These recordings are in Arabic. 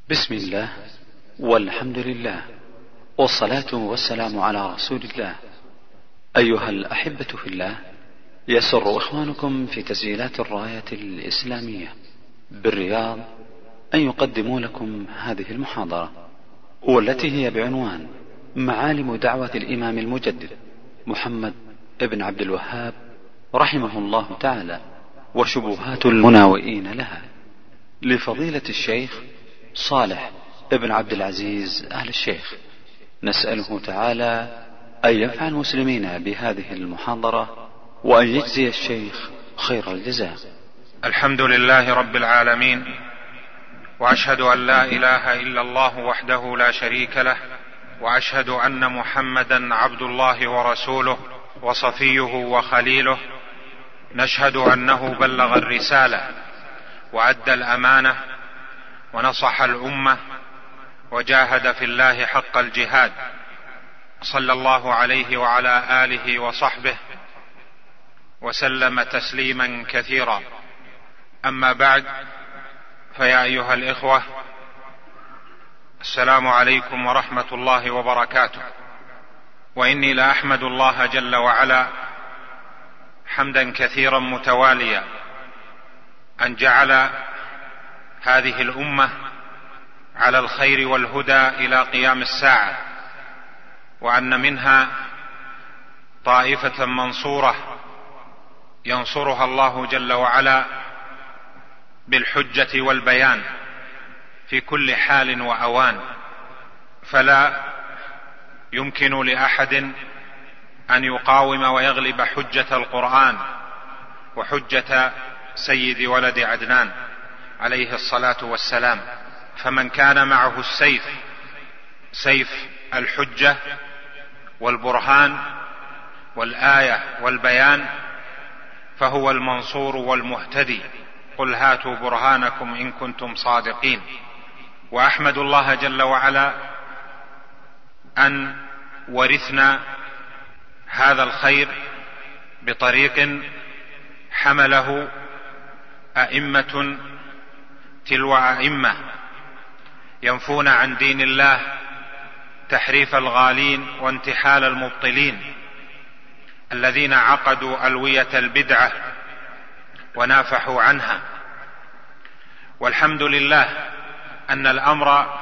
بسم الله والحمد لله والصلاة والسلام على رسول الله. أيها الأحبة في الله، يسر إخوانكم في تسجيلات الراية الإسلامية بالرياض أن يقدموا لكم هذه المحاضرة، والتي هي بعنوان معالم دعوة الإمام المجدد محمد ابن عبد الوهاب رحمه الله تعالى وشبهات المناوئين لها، لفضيلة الشيخ صالح ابن عبد العزيز آل الشيخ. نسأله تعالى أن ينفع المسلمين بهذه المحاضرة وأن يجزي الشيخ خير الجزاء. الحمد لله رب العالمين، وأشهد أن لا إله إلا الله وحده لا شريك له، وأشهد أن محمدا عبد الله ورسوله وصفيه وخليله. نشهد أنه بلغ الرسالة وأدى الأمانة ونصح الأمة وجاهد في الله حق الجهاد، صلى الله عليه وعلى آله وصحبه وسلم تسليما كثيرا. أما بعد، فيا أيها الإخوة، السلام عليكم ورحمة الله وبركاته. وإني لأحمد الله جل وعلا حمدا كثيرا متواليا أن جعل هذه الأمة على الخير والهدى إلى قيام الساعة، وأن منها طائفة منصورة ينصرها الله جل وعلا بالحجة والبيان في كل حال وأوان. فلا يمكن لأحد أن يقاوم ويغلب حجة القرآن وحجة سيد ولد عدنان عليه الصلاة والسلام. فمن كان معه السيف، سيف الحجة والبرهان والآية والبيان، فهو المنصور والمهتدي. قل هاتوا برهانكم إن كنتم صادقين. وأحمد الله جل وعلا أن ورثنا هذا الخير بطريق حمله أئمة تلو أئمة ينفون عن دين الله تحريف الغالين وانتحال المبطلين، الذين عقدوا ألوية البدعة ونافحوا عنها. والحمد لله أن الأمر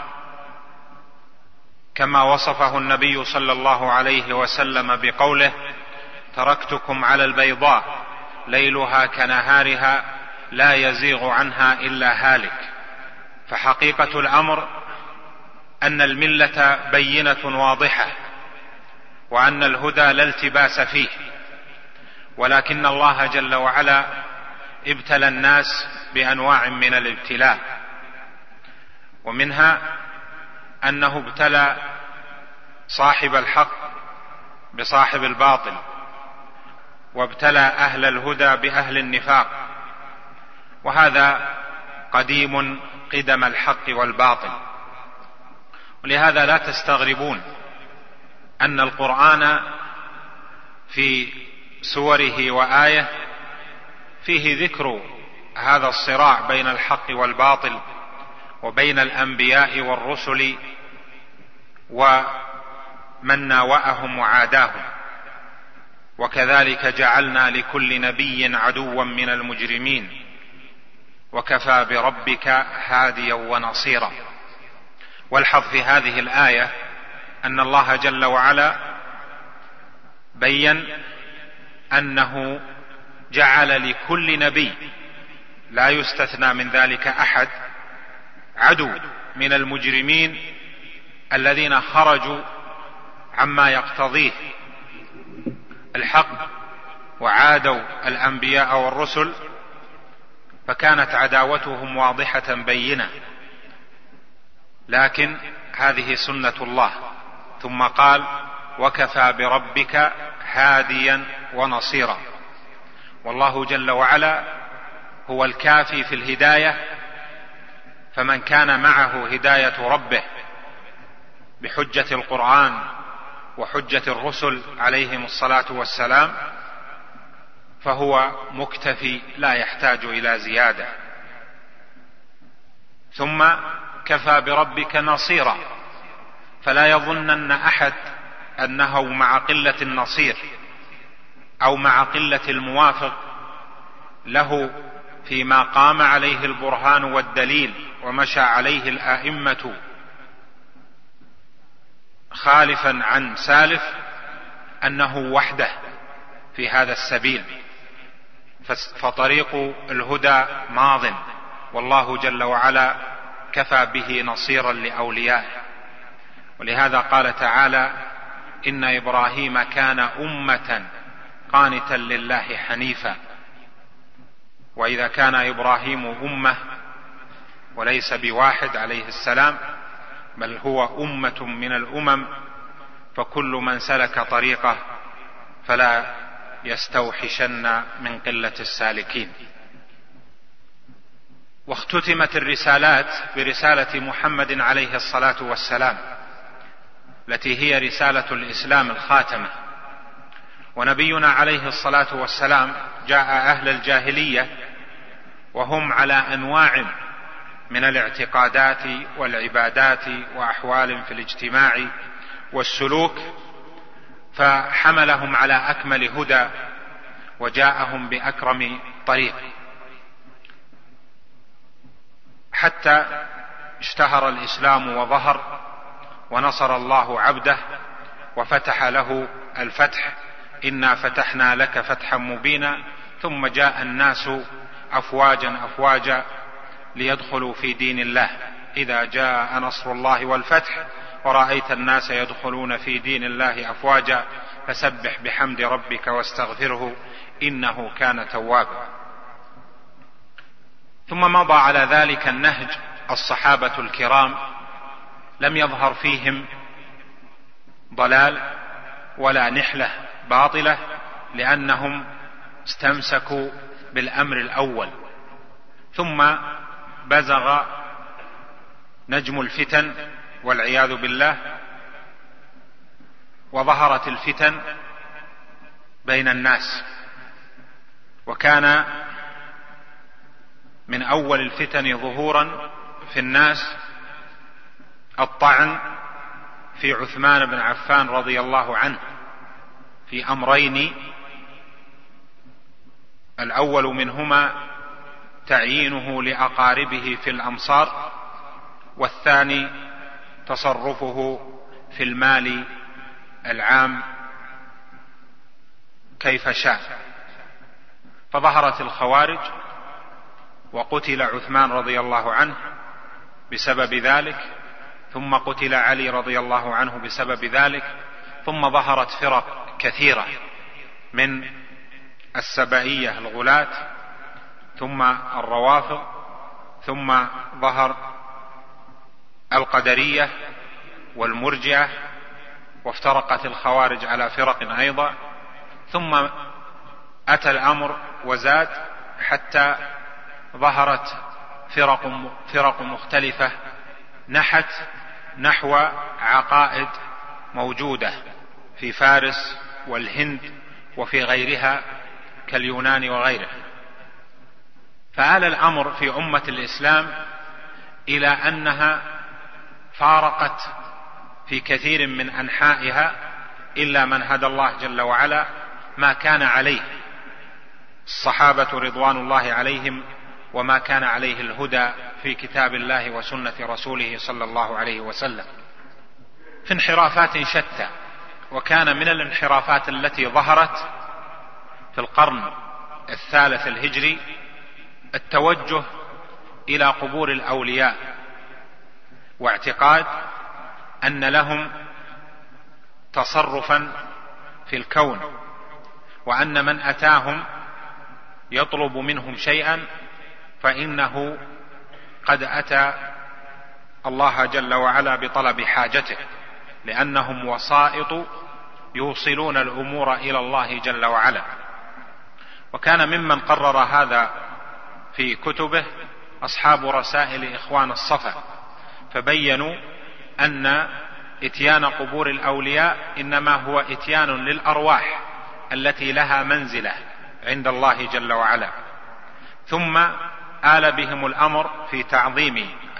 كما وصفه النبي صلى الله عليه وسلم بقوله: تركتكم على البيضاء ليلها كنهارها لا يزيغ عنها إلا هالك. فحقيقة الأمر أن الملة بينة واضحة، وأن الهدى لا التباس فيه، ولكن الله جل وعلا ابتلى الناس بأنواع من الابتلاء، ومنها أنه ابتلى صاحب الحق بصاحب الباطل، وابتلى أهل الهدى بأهل النفاق، وهذا قديم قدم الحق والباطل. ولهذا لا تستغربون أن القرآن في سوره وآية فيه ذكر هذا الصراع بين الحق والباطل، وبين الأنبياء والرسل ومن ناوأهم وعاداهم. وكذلك جعلنا لكل نبي عدوا من المجرمين وكفى بربك هاديا ونصيرا. والحظ في هذه الآية أن الله جل وعلا بين أنه جعل لكل نبي، لا يستثنى من ذلك أحد، عدو من المجرمين الذين خرجوا عما يقتضيه الحق وعادوا الأنبياء والرسل، فكانت عداوتهم واضحة بينة. لكن هذه سنة الله. ثم قال: وكفى بربك هاديا ونصيرا. والله جل وعلا هو الكافي في الهداية، فمن كان معه هداية ربه بحجة القرآن وحجة الرسل عليهم الصلاة والسلام فهو مكتفي لا يحتاج إلى زيادة. ثم كفى بربك نصيرا. فلا يظنن أحد أنه مع قلة النصير أو مع قلة الموافق له فيما قام عليه البرهان والدليل ومشى عليه الآئمة خالفا عن سالف أنه وحده في هذا السبيل. فطريق الهدى ماض، والله جل وعلا كفى به نصيرا لأوليائه. ولهذا قال تعالى: إن إبراهيم كان أمة قانتا لله حنيفا. وإذا كان إبراهيم أمة وليس بواحد عليه السلام، بل هو أمة من الأمم، فكل من سلك طريقه فلا يستوحشن من قلة السالكين. واختتمت الرسالات برسالة محمد عليه الصلاة والسلام، التي هي رسالة الإسلام الخاتمة. ونبينا عليه الصلاة والسلام جاء أهل الجاهلية وهم على أنواع من الاعتقادات والعبادات وأحوال في الاجتماع والسلوك، فحملهم على أكمل هدى وجاءهم بأكرم طريق، حتى اشتهر الإسلام وظهر ونصر الله عبده وفتح له الفتح: إنا فتحنا لك فتحا مبينا. ثم جاء الناس أفواجا أفواجا ليدخلوا في دين الله. إذا جاء نصر الله والفتح ورأيت الناس يدخلون في دين الله أفواجا فسبح بحمد ربك واستغفره إنه كان توابا. ثم مضى على ذلك النهج الصحابة الكرام، لم يظهر فيهم ضلال ولا نحلة باطلة، لأنهم استمسكوا بالأمر الأول. ثم بزغ نجم الفتن والعياذ بالله، وظهرت الفتن بين الناس. وكان من أول الفتن ظهورا في الناس الطعن في عثمان بن عفان رضي الله عنه في أمرين: الأول منهما تعيينه لأقاربه في الأمصار، والثاني تصرفه في المال العام كيف شاء. فظهرت الخوارج وقتل عثمان رضي الله عنه بسبب ذلك، ثم قتل علي رضي الله عنه بسبب ذلك، ثم ظهرت فرق كثيرة من السبائية الغلاة، ثم الروافض، ثم ظهر القدرية والمرجئة، وافترقت الخوارج على فرق أيضا. ثم أتى الأمر وزاد حتى ظهرت فرق مختلفة نحت نحو عقائد موجودة في فارس والهند وفي غيرها كاليونان وغيره. فآل الأمر في أمة الإسلام إلى أنها فارقت في كثير من أنحائها إلا من هدى الله جل وعلا ما كان عليه الصحابة رضوان الله عليهم، وما كان عليه الهدى في كتاب الله وسنة رسوله صلى الله عليه وسلم، في انحرافات شتى. وكان من الانحرافات التي ظهرت في القرن الثالث الهجري التوجه إلى قبور الأولياء، واعتقاد أن لهم تصرفا في الكون، وأن من أتاهم يطلب منهم شيئا فإنه قد أتى الله جل وعلا بطلب حاجته، لأنهم وسائط يوصلون الأمور إلى الله جل وعلا. وكان ممن قرر هذا في كتبه أصحاب رسائل إخوان الصفا، فبينوا أن إتيان قبور الأولياء إنما هو إتيان للأرواح التي لها منزلة عند الله جل وعلا. ثم آل بهم الأمر في تعظيم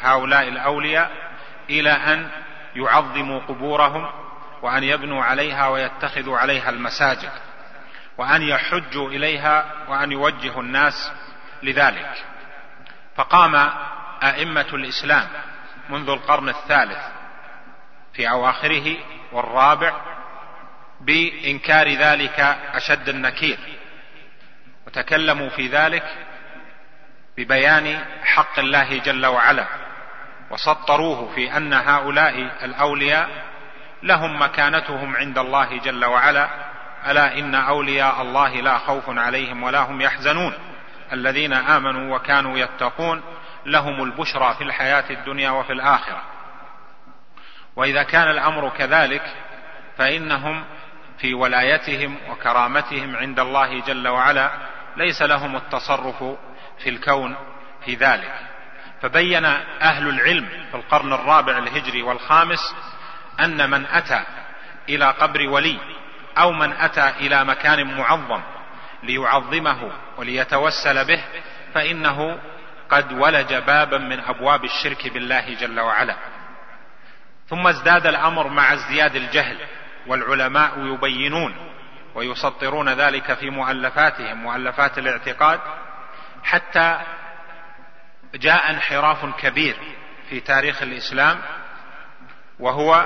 هؤلاء الأولياء إلى أن يعظموا قبورهم وأن يبنوا عليها ويتخذوا عليها المساجد وأن يحجوا إليها وأن يوجهوا الناس لذلك. فقام أئمة الإسلام منذ القرن الثالث في أواخره والرابع بإنكار ذلك أشد النكير، وتكلموا في ذلك ببيان حق الله جل وعلا، وسطروه في أن هؤلاء الأولياء لهم مكانتهم عند الله جل وعلا: ألا إن أولياء الله لا خوف عليهم ولا هم يحزنون الذين آمنوا وكانوا يتقون لهم البشرى في الحياة الدنيا وفي الآخرة. وإذا كان الأمر كذلك فإنهم في ولايتهم وكرامتهم عند الله جل وعلا ليس لهم التصرف في الكون في ذلك. فبين أهل العلم في القرن الرابع الهجري والخامس أن من أتى إلى قبر ولي أو من أتى إلى مكان معظم ليعظمه وليتوسل به فإنه قد ولج بابا من أبواب الشرك بالله جل وعلا. ثم ازداد الأمر مع ازدياد الجهل، والعلماء يبينون ويسطرون ذلك في مؤلفاتهم، مؤلفات الاعتقاد، حتى جاء انحراف كبير في تاريخ الإسلام، وهو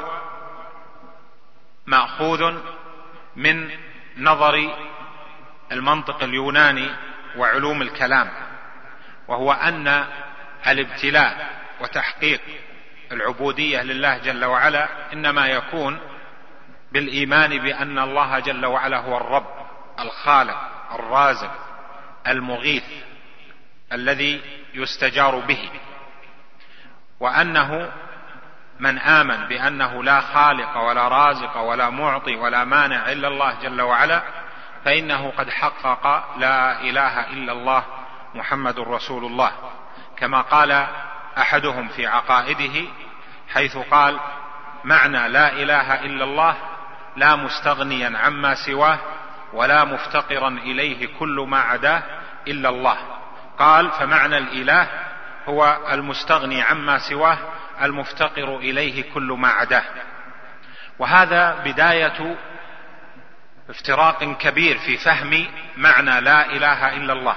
مأخوذ من نظر المنطق اليوناني وعلوم الكلام، وهو أن الابتلاء وتحقيق العبودية لله جل وعلا إنما يكون بالإيمان بأن الله جل وعلا هو الرب الخالق الرازق المغيث الذي يستجار به، وأنه من آمن بأنه لا خالق ولا رازق ولا معطي ولا مانع إلا الله جل وعلا فإنه قد حقق لا إله إلا الله محمد رسول الله، كما قال أحدهم في عقائده حيث قال: معنى لا إله إلا الله لا مستغنيا عما سواه ولا مفتقرا إليه كل ما عداه إلا الله. قال: فمعنى الإله هو المستغني عما سواه المفتقر إليه كل ما عداه. وهذا بداية افتراق كبير في فهم معنى لا إله إلا الله.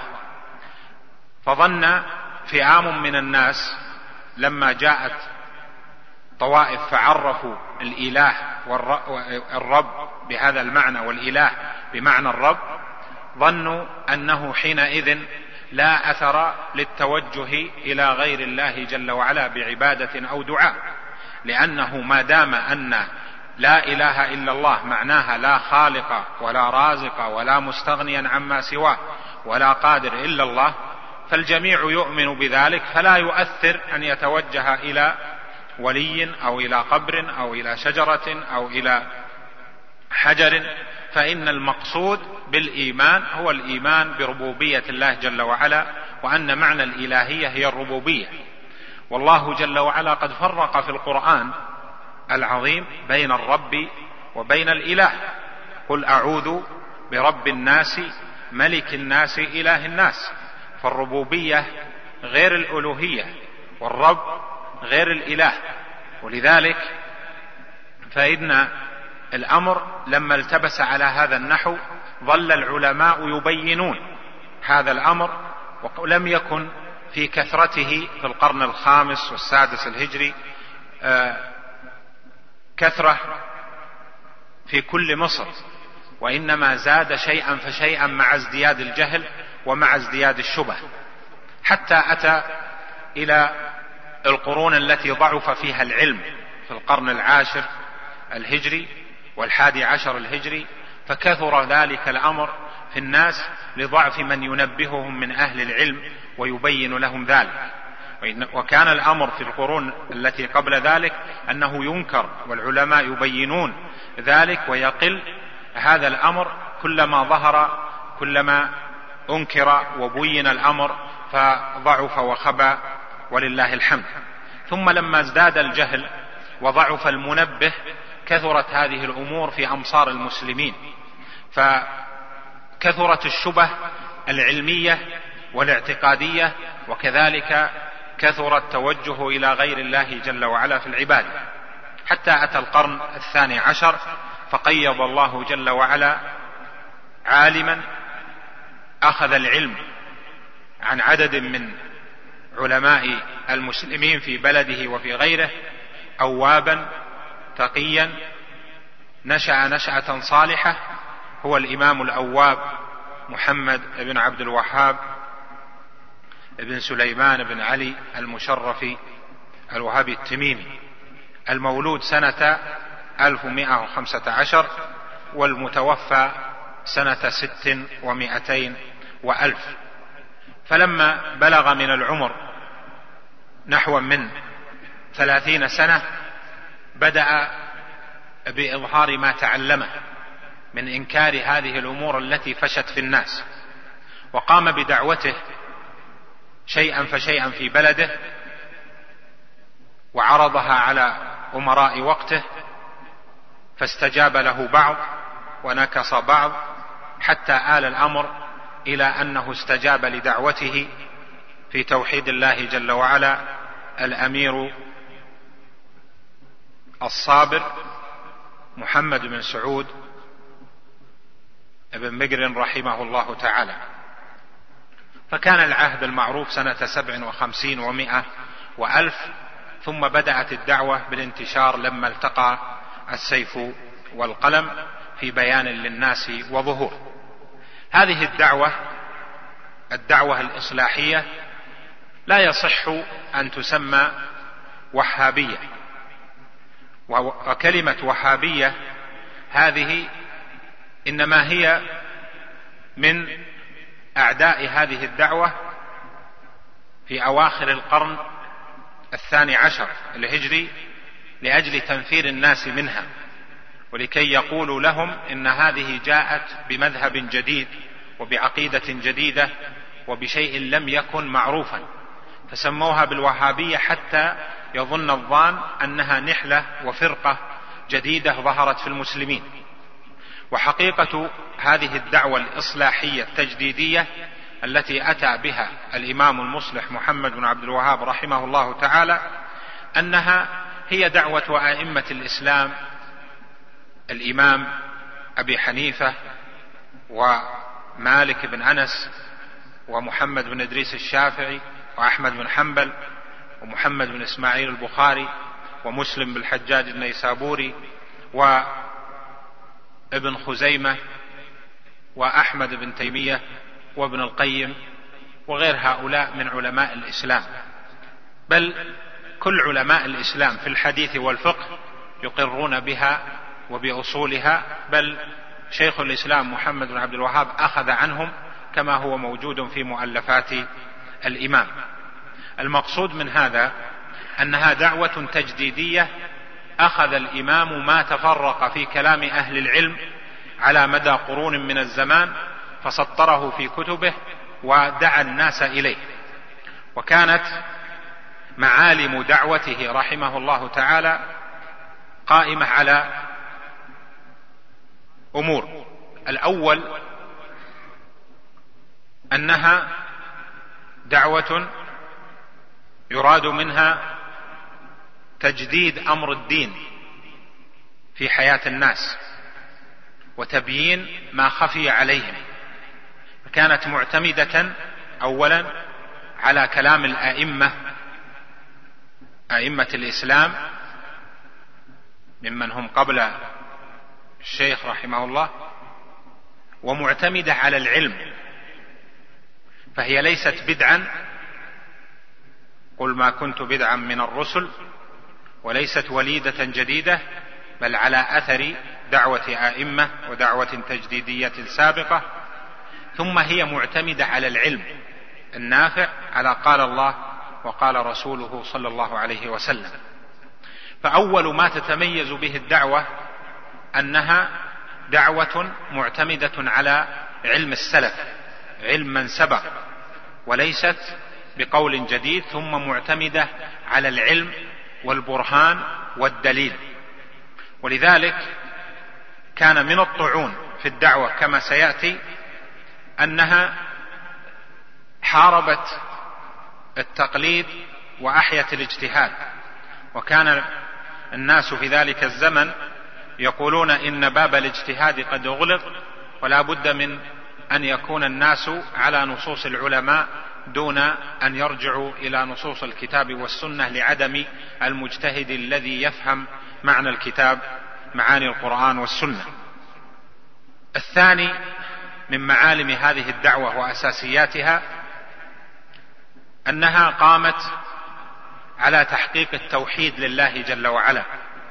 فظن فئام من الناس لما جاءت طوائف فعرفوا الإله والرب بهذا المعنى والإله بمعنى الرب، ظنوا أنه حينئذ لا أثر للتوجه إلى غير الله جل وعلا بعبادة أو دعاء، لأنه ما دام أن لا إله إلا الله معناها لا خالق ولا رازق ولا مستغنيا عما سواه ولا قادر إلا الله، فالجميع يؤمن بذلك، فلا يؤثر أن يتوجه إلى ولي أو إلى قبر أو إلى شجرة أو إلى حجر، فإن المقصود بالإيمان هو الإيمان بربوبية الله جل وعلا، وأن معنى الإلهية هي الربوبية. والله جل وعلا قد فرق في القرآن العظيم بين الرب وبين الإله: قل أعوذ برب الناس ملك الناس إله الناس. فالربوبية غير الألوهية، والرب غير الإله. ولذلك فإن الأمر لما التبس على هذا النحو ظل العلماء يبينون هذا الأمر، ولم يكن في كثرته في القرن الخامس والسادس الهجري كثرة في كل مصر، وإنما زاد شيئا فشيئا مع ازدياد الجهل ومع ازدياد الشبه، حتى أتى إلى القرون التي ضعف فيها العلم في القرن العاشر الهجري والحادي عشر الهجري، فكثر ذلك الأمر في الناس لضعف من ينبههم من أهل العلم ويبين لهم ذلك. وكان الأمر في القرون التي قبل ذلك أنه ينكر والعلماء يبينون ذلك، ويقل هذا الأمر كلما ظهر كلما أنكر وبين الأمر فضعف وخبى ولله الحمد. ثم لما ازداد الجهل وضعف المنبه كثرت هذه الأمور في أمصار المسلمين، فكثرت الشبه العلمية والاعتقادية، وكذلك كثر التوجه إلى غير الله جل وعلا في العبادة، حتى أتى القرن 12 فقيض الله جل وعلا عالما أخذ العلم عن عدد من علماء المسلمين في بلده وفي غيره، أوابا تقيا نشأ نشأة صالحة، هو الإمام الأواب محمد بن عبد الوهاب بن سليمان بن علي المشرفي الوهابي التميمي، المولود سنة 1115 والمتوفى سنة 600 وألف. فلما بلغ من العمر نحو من 30 سنة بدأ بإظهار ما تعلمه من إنكار هذه الأمور التي فشت في الناس، وقام بدعوته شيئا فشيئا في بلده، وعرضها على أمراء وقته فاستجاب له بعض ونكص بعض، حتى آل الأمر إلى أنه استجاب لدعوته في توحيد الله جل وعلا الأمير الصابر محمد بن سعود بن مقرن رحمه الله تعالى. فكان العهد المعروف سنة 57 و100 وألف، ثم بدأت الدعوة بالانتشار لما التقى السيف والقلم في بيان للناس وظهور. هذه الدعوة الإصلاحية لا يصح أن تسمى وهابية، وكلمة وهابية هذه إنما هي من أعداء هذه الدعوة في أواخر القرن 12 الهجري لأجل تنفير الناس منها، ولكي يقولوا لهم إن هذه جاءت بمذهب جديد وبعقيدة جديدة وبشيء لم يكن معروفا، فسموها بالوهابية حتى يظن الظان أنها نحلة وفرقة جديدة ظهرت في المسلمين. وحقيقة هذه الدعوة الإصلاحية التجديدية التي أتى بها الإمام المصلح محمد بن عبد الوهاب رحمه الله تعالى أنها هي دعوة أئمة الإسلام، الإمام أبي حنيفة ومالك بن أنس ومحمد بن إدريس الشافعي وأحمد بن حنبل ومحمد بن إسماعيل البخاري ومسلم بالحجاج النيسابوري وابن خزيمة وأحمد بن تيمية وابن القيم وغير هؤلاء من علماء الإسلام، بل كل علماء الإسلام في الحديث والفقه يقرون بها وبأصولها، بل شيخ الإسلام محمد بن عبد الوهاب أخذ عنهم كما هو موجود في مؤلفات الإمام. المقصود من هذا أنها دعوة تجديدية أخذ الإمام ما تفرق في كلام أهل العلم على مدى قرون من الزمان فسطره في كتبه ودعا الناس إليه. وكانت معالم دعوته رحمه الله تعالى قائمة على أمور: الأول أنها دعوة يراد منها تجديد أمر الدين في حياة الناس وتبيين ما خفي عليهم، فكانت معتمدة أولا على كلام أئمة الإسلام ممن هم قبل الشيخ رحمه الله، ومعتمدة على العلم، فهي ليست بدعا، قل ما كنت بدعا من الرسل، وليست وليدة جديدة، بل على أثر دعوة أئمة ودعوة تجديدية سابقة. ثم هي معتمدة على العلم النافع، على قال الله وقال رسوله صلى الله عليه وسلم. فأول ما تتميز به الدعوة أنها دعوة معتمدة على علم السلف، علم من سبق، وليست بقول جديد، ثم معتمدة على العلم والبرهان والدليل. ولذلك كان من الطعون في الدعوة كما سيأتي أنها حاربت التقليد وأحيت الاجتهاد. وكان الناس في ذلك الزمن يقولون إن باب الاجتهاد قد أغلق، ولا بد من أن يكون الناس على نصوص العلماء دون أن يرجعوا إلى نصوص الكتاب والسنة، لعدم المجتهد الذي يفهم معنى الكتاب، معاني القرآن والسنة. الثاني من معالم هذه الدعوة وأساسياتها أنها قامت على تحقيق التوحيد لله جل وعلا،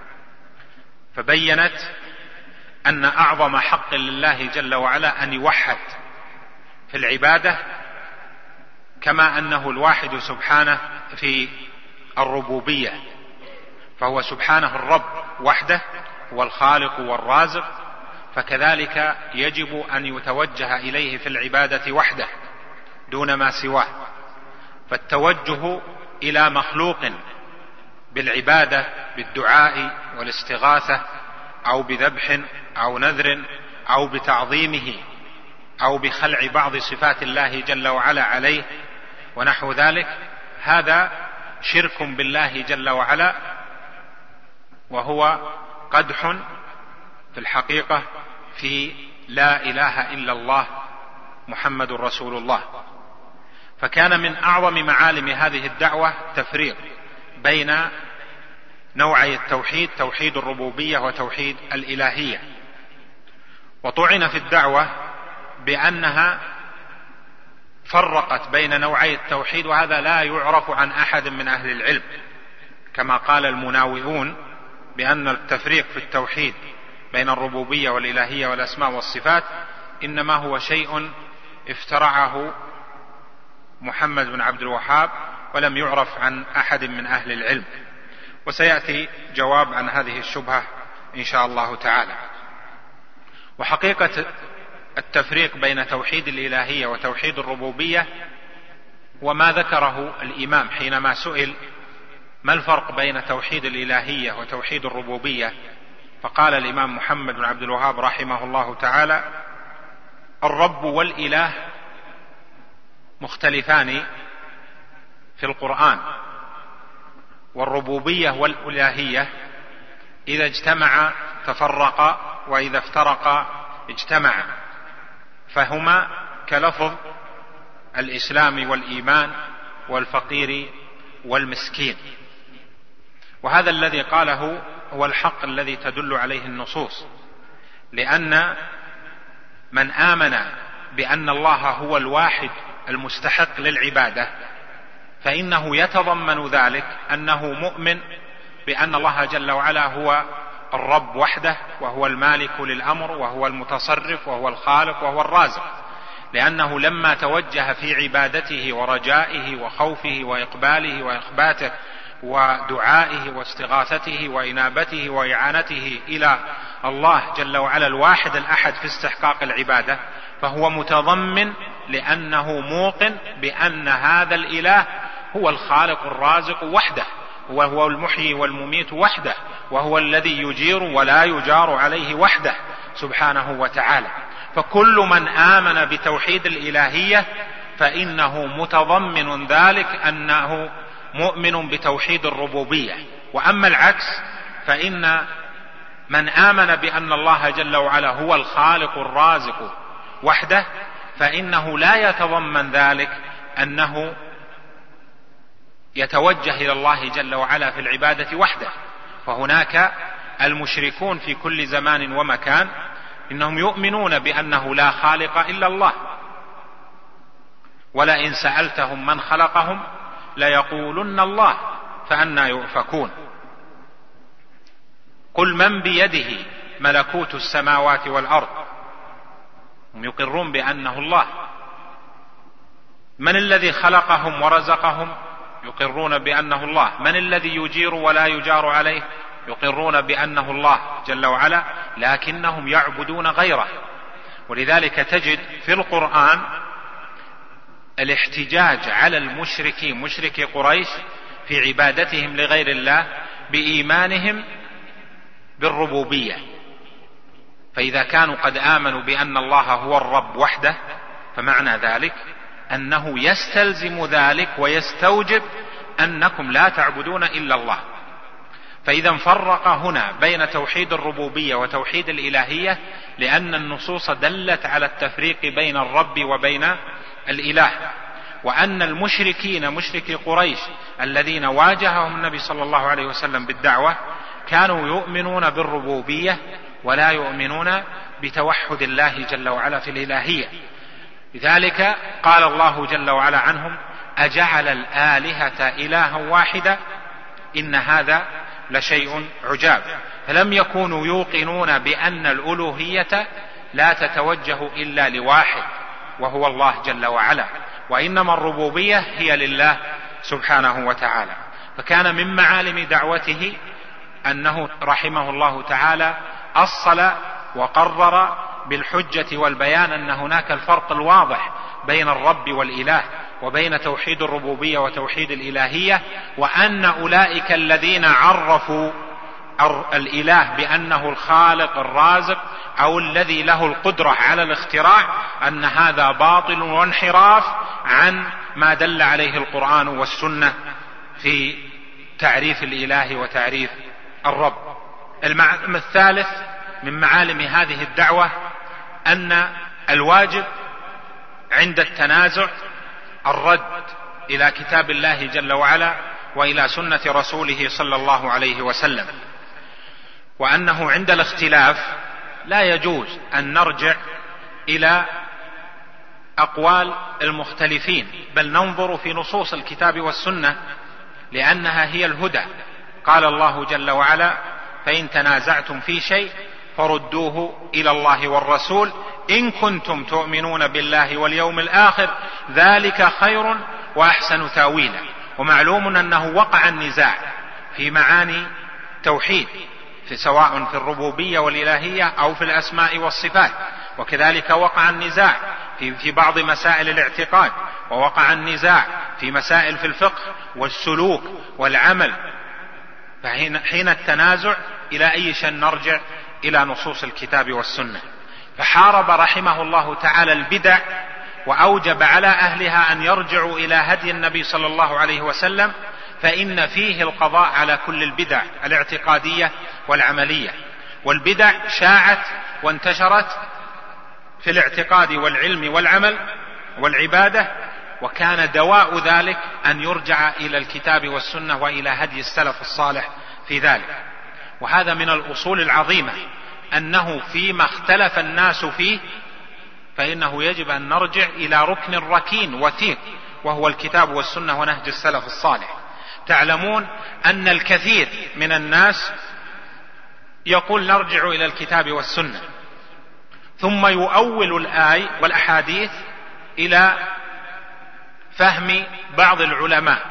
فبينت أن أعظم حق لله جل وعلا أن يوحد في العبادة، كما أنه الواحد سبحانه في الربوبية، فهو سبحانه الرب وحده، هو الخالق والرازق، فكذلك يجب أن يتوجه إليه في العبادة وحده دون ما سواه. فالتوجه إلى مخلوق بالعبادة بالدعاء والاستغاثة أو بذبح أو نذر أو بتعظيمه أو بخلع بعض صفات الله جل وعلا عليه ونحو ذلك، هذا شرك بالله جل وعلا، وهو قدح في الحقيقة في لا إله إلا الله محمد رسول الله. فكان من أعظم معالم هذه الدعوة تفريق بين نوعي التوحيد، توحيد الربوبية وتوحيد الإلهية. وطعن في الدعوة بأنها فرقت بين نوعي التوحيد، وهذا لا يعرف عن أحد من أهل العلم، كما قال المناوئون بأن التفريق في التوحيد بين الربوبية والإلهية والأسماء والصفات إنما هو شيء افترعه محمد بن عبد الوهاب ولم يعرف عن أحد من أهل العلم. وسيأتي جواب عن هذه الشبهة إن شاء الله تعالى. وحقيقة التفريق بين توحيد الإلهية وتوحيد الربوبية وما ذكره الإمام حينما سئل ما الفرق بين توحيد الإلهية وتوحيد الربوبية، فقال الإمام محمد بن عبد الوهاب رحمه الله تعالى: الرب والإله مختلفان في القرآن، والربوبية والإلهية إذا اجتمع تفرقا وإذا افترقا اجتمعا، فهما كلفظ الإسلام والإيمان والفقير والمسكين. وهذا الذي قاله هو الحق الذي تدل عليه النصوص، لأن من آمن بأن الله هو الواحد المستحق للعبادة فإنه يتضمن ذلك أنه مؤمن بأن الله جل وعلا هو الرب وحده، وهو المالك للأمر، وهو المتصرف، وهو الخالق، وهو الرازق، لأنه لما توجه في عبادته ورجائه وخوفه وإقباله وإخباته ودعائه واستغاثته وإنابته وإعانته إلى الله جل وعلا الواحد الأحد في استحقاق العبادة، فهو متضمن لأنه موقن بأن هذا الإله هو الخالق الرازق وحده، وهو المحيي والمميت وحده، وهو الذي يجير ولا يجار عليه وحده سبحانه وتعالى. فكل من آمن بتوحيد الإلهية فإنه متضمن ذلك أنه مؤمن بتوحيد الربوبية. وأما العكس فإن من آمن بأن الله جل وعلا هو الخالق الرازق وحده فإنه لا يتضمن ذلك أنه يتوجه إلى الله جل وعلا في العبادة وحده. فهناك المشركون في كل زمان ومكان إنهم يؤمنون بأنه لا خالق إلا الله، ولئن سألتهم من خلقهم ليقولن الله فأنى يؤفكون. قل من بيده ملكوت السماوات والأرض، هم يقرون بأنه الله. من الذي خلقهم ورزقهم، يقرون بأنه الله. من الذي يجير ولا يجار عليه، يقرون بأنه الله جل وعلا، لكنهم يعبدون غيره. ولذلك تجد في القرآن الاحتجاج على المشركين، مشركي قريش، في عبادتهم لغير الله بإيمانهم بالربوبية. فإذا كانوا قد آمنوا بأن الله هو الرب وحده فمعنى ذلك أنه يستلزم ذلك ويستوجب أنكم لا تعبدون إلا الله. فإذا فرق هنا بين توحيد الربوبية وتوحيد الإلهية لأن النصوص دلت على التفريق بين الرب وبين الإله، وأن المشركين مشركي قريش الذين واجههم النبي صلى الله عليه وسلم بالدعوة كانوا يؤمنون بالربوبية ولا يؤمنون بتوحد الله جل وعلا في الإلهية. لذلك قال الله جل وعلا عنهم: أجعل الآلهة إلها واحدا إن هذا لشيء عجاب. فلم يكونوا يوقنون بأن الألوهية لا تتوجه إلا لواحد وهو الله جل وعلا، وإنما الربوبية هي لله سبحانه وتعالى. فكان من معالم دعوته أنه رحمه الله تعالى أصل وقرر بالحجة والبيان أن هناك الفرق الواضح بين الرب والإله وبين توحيد الربوبية وتوحيد الإلهية، وأن أولئك الذين عرفوا الإله بأنه الخالق الرازق أو الذي له القدرة على الاختراع أن هذا باطل وانحراف عن ما دل عليه القرآن والسنة في تعريف الإله وتعريف الرب. المعلم الثالث من معالم هذه الدعوة أن الواجب عند التنازع الرد إلى كتاب الله جل وعلا وإلى سنة رسوله صلى الله عليه وسلم، وأنه عند الاختلاف لا يجوز أن نرجع إلى أقوال المختلفين، بل ننظر في نصوص الكتاب والسنة لأنها هي الهدى. قال الله جل وعلا: فإن تنازعتم في شيء فردوه إلى الله والرسول إن كنتم تؤمنون بالله واليوم الآخر ذلك خير وأحسن تاويلا. ومعلوم أنه وقع النزاع في معاني توحيد سواء في الربوبية والإلهية أو في الأسماء والصفات، وكذلك وقع النزاع في بعض مسائل الاعتقاد، ووقع النزاع في مسائل في الفقه والسلوك والعمل. فحين التنازع إلى أي شيء نرجع؟ إلى نصوص الكتاب والسنة. فحارب رحمه الله تعالى البدع وأوجب على أهلها أن يرجعوا إلى هدي النبي صلى الله عليه وسلم، فإن فيه القضاء على كل البدع الاعتقادية والعملية. والبدع شاعت وانتشرت في الاعتقاد والعلم والعمل والعبادة، وكان دواء ذلك أن يرجع إلى الكتاب والسنة وإلى هدي السلف الصالح في ذلك. وهذا من الأصول العظيمة أنه فيما اختلف الناس فيه فإنه يجب أن نرجع إلى ركن ركين وثيق وهو الكتاب والسنة ونهج السلف الصالح. تعلمون أن الكثير من الناس يقول نرجع إلى الكتاب والسنة، ثم يؤول الآي والأحاديث إلى فهم بعض العلماء.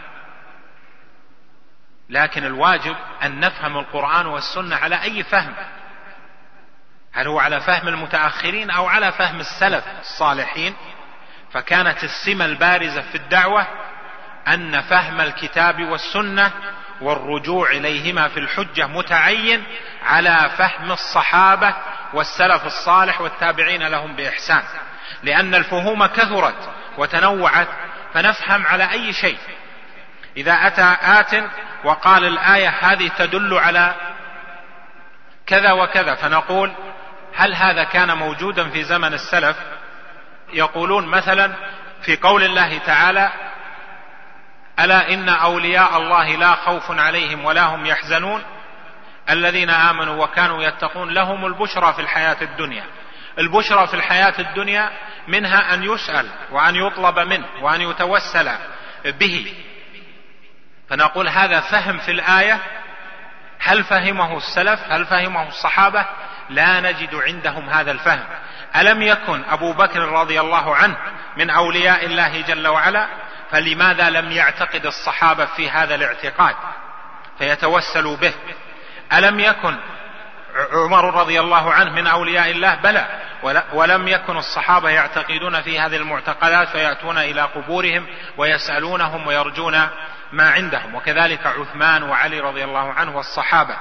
لكن الواجب أن نفهم القرآن والسنة على أي فهم، هل هو على فهم المتأخرين أو على فهم السلف الصالحين؟ فكانت السمة البارزة في الدعوة أن فهم الكتاب والسنة والرجوع إليهما في الحجة متعين على فهم الصحابة والسلف الصالح والتابعين لهم بإحسان، لأن الفهوم كثرت وتنوعت، فنفهم على أي شيء. إذا أتى آت وقال الآية هذه تدل على كذا وكذا، فنقول هل هذا كان موجودا في زمن السلف؟ يقولون مثلا في قول الله تعالى: ألا إن أولياء الله لا خوف عليهم ولا هم يحزنون الذين آمنوا وكانوا يتقون لهم البشرى في الحياة الدنيا. البشرى في الحياة الدنيا منها أن يسأل وأن يطلب منه وأن يتوسل به. فنقول هذا فهم في الآية، هل فهمه السلف؟ هل فهمه الصحابة؟ لا نجد عندهم هذا الفهم. ألم يكن أبو بكر رضي الله عنه من أولياء الله جل وعلا؟ فلماذا لم يعتقد الصحابة في هذا الاعتقاد فيتوسلوا به؟ ألم يكن عمر رضي الله عنه من أولياء الله؟ بلى، ولم يكن الصحابة يعتقدون في هذه المعتقدات فيأتون إلى قبورهم ويسألونهم ويرجون ما عندهم. وكذلك عثمان وعلي رضي الله عنه والصحابة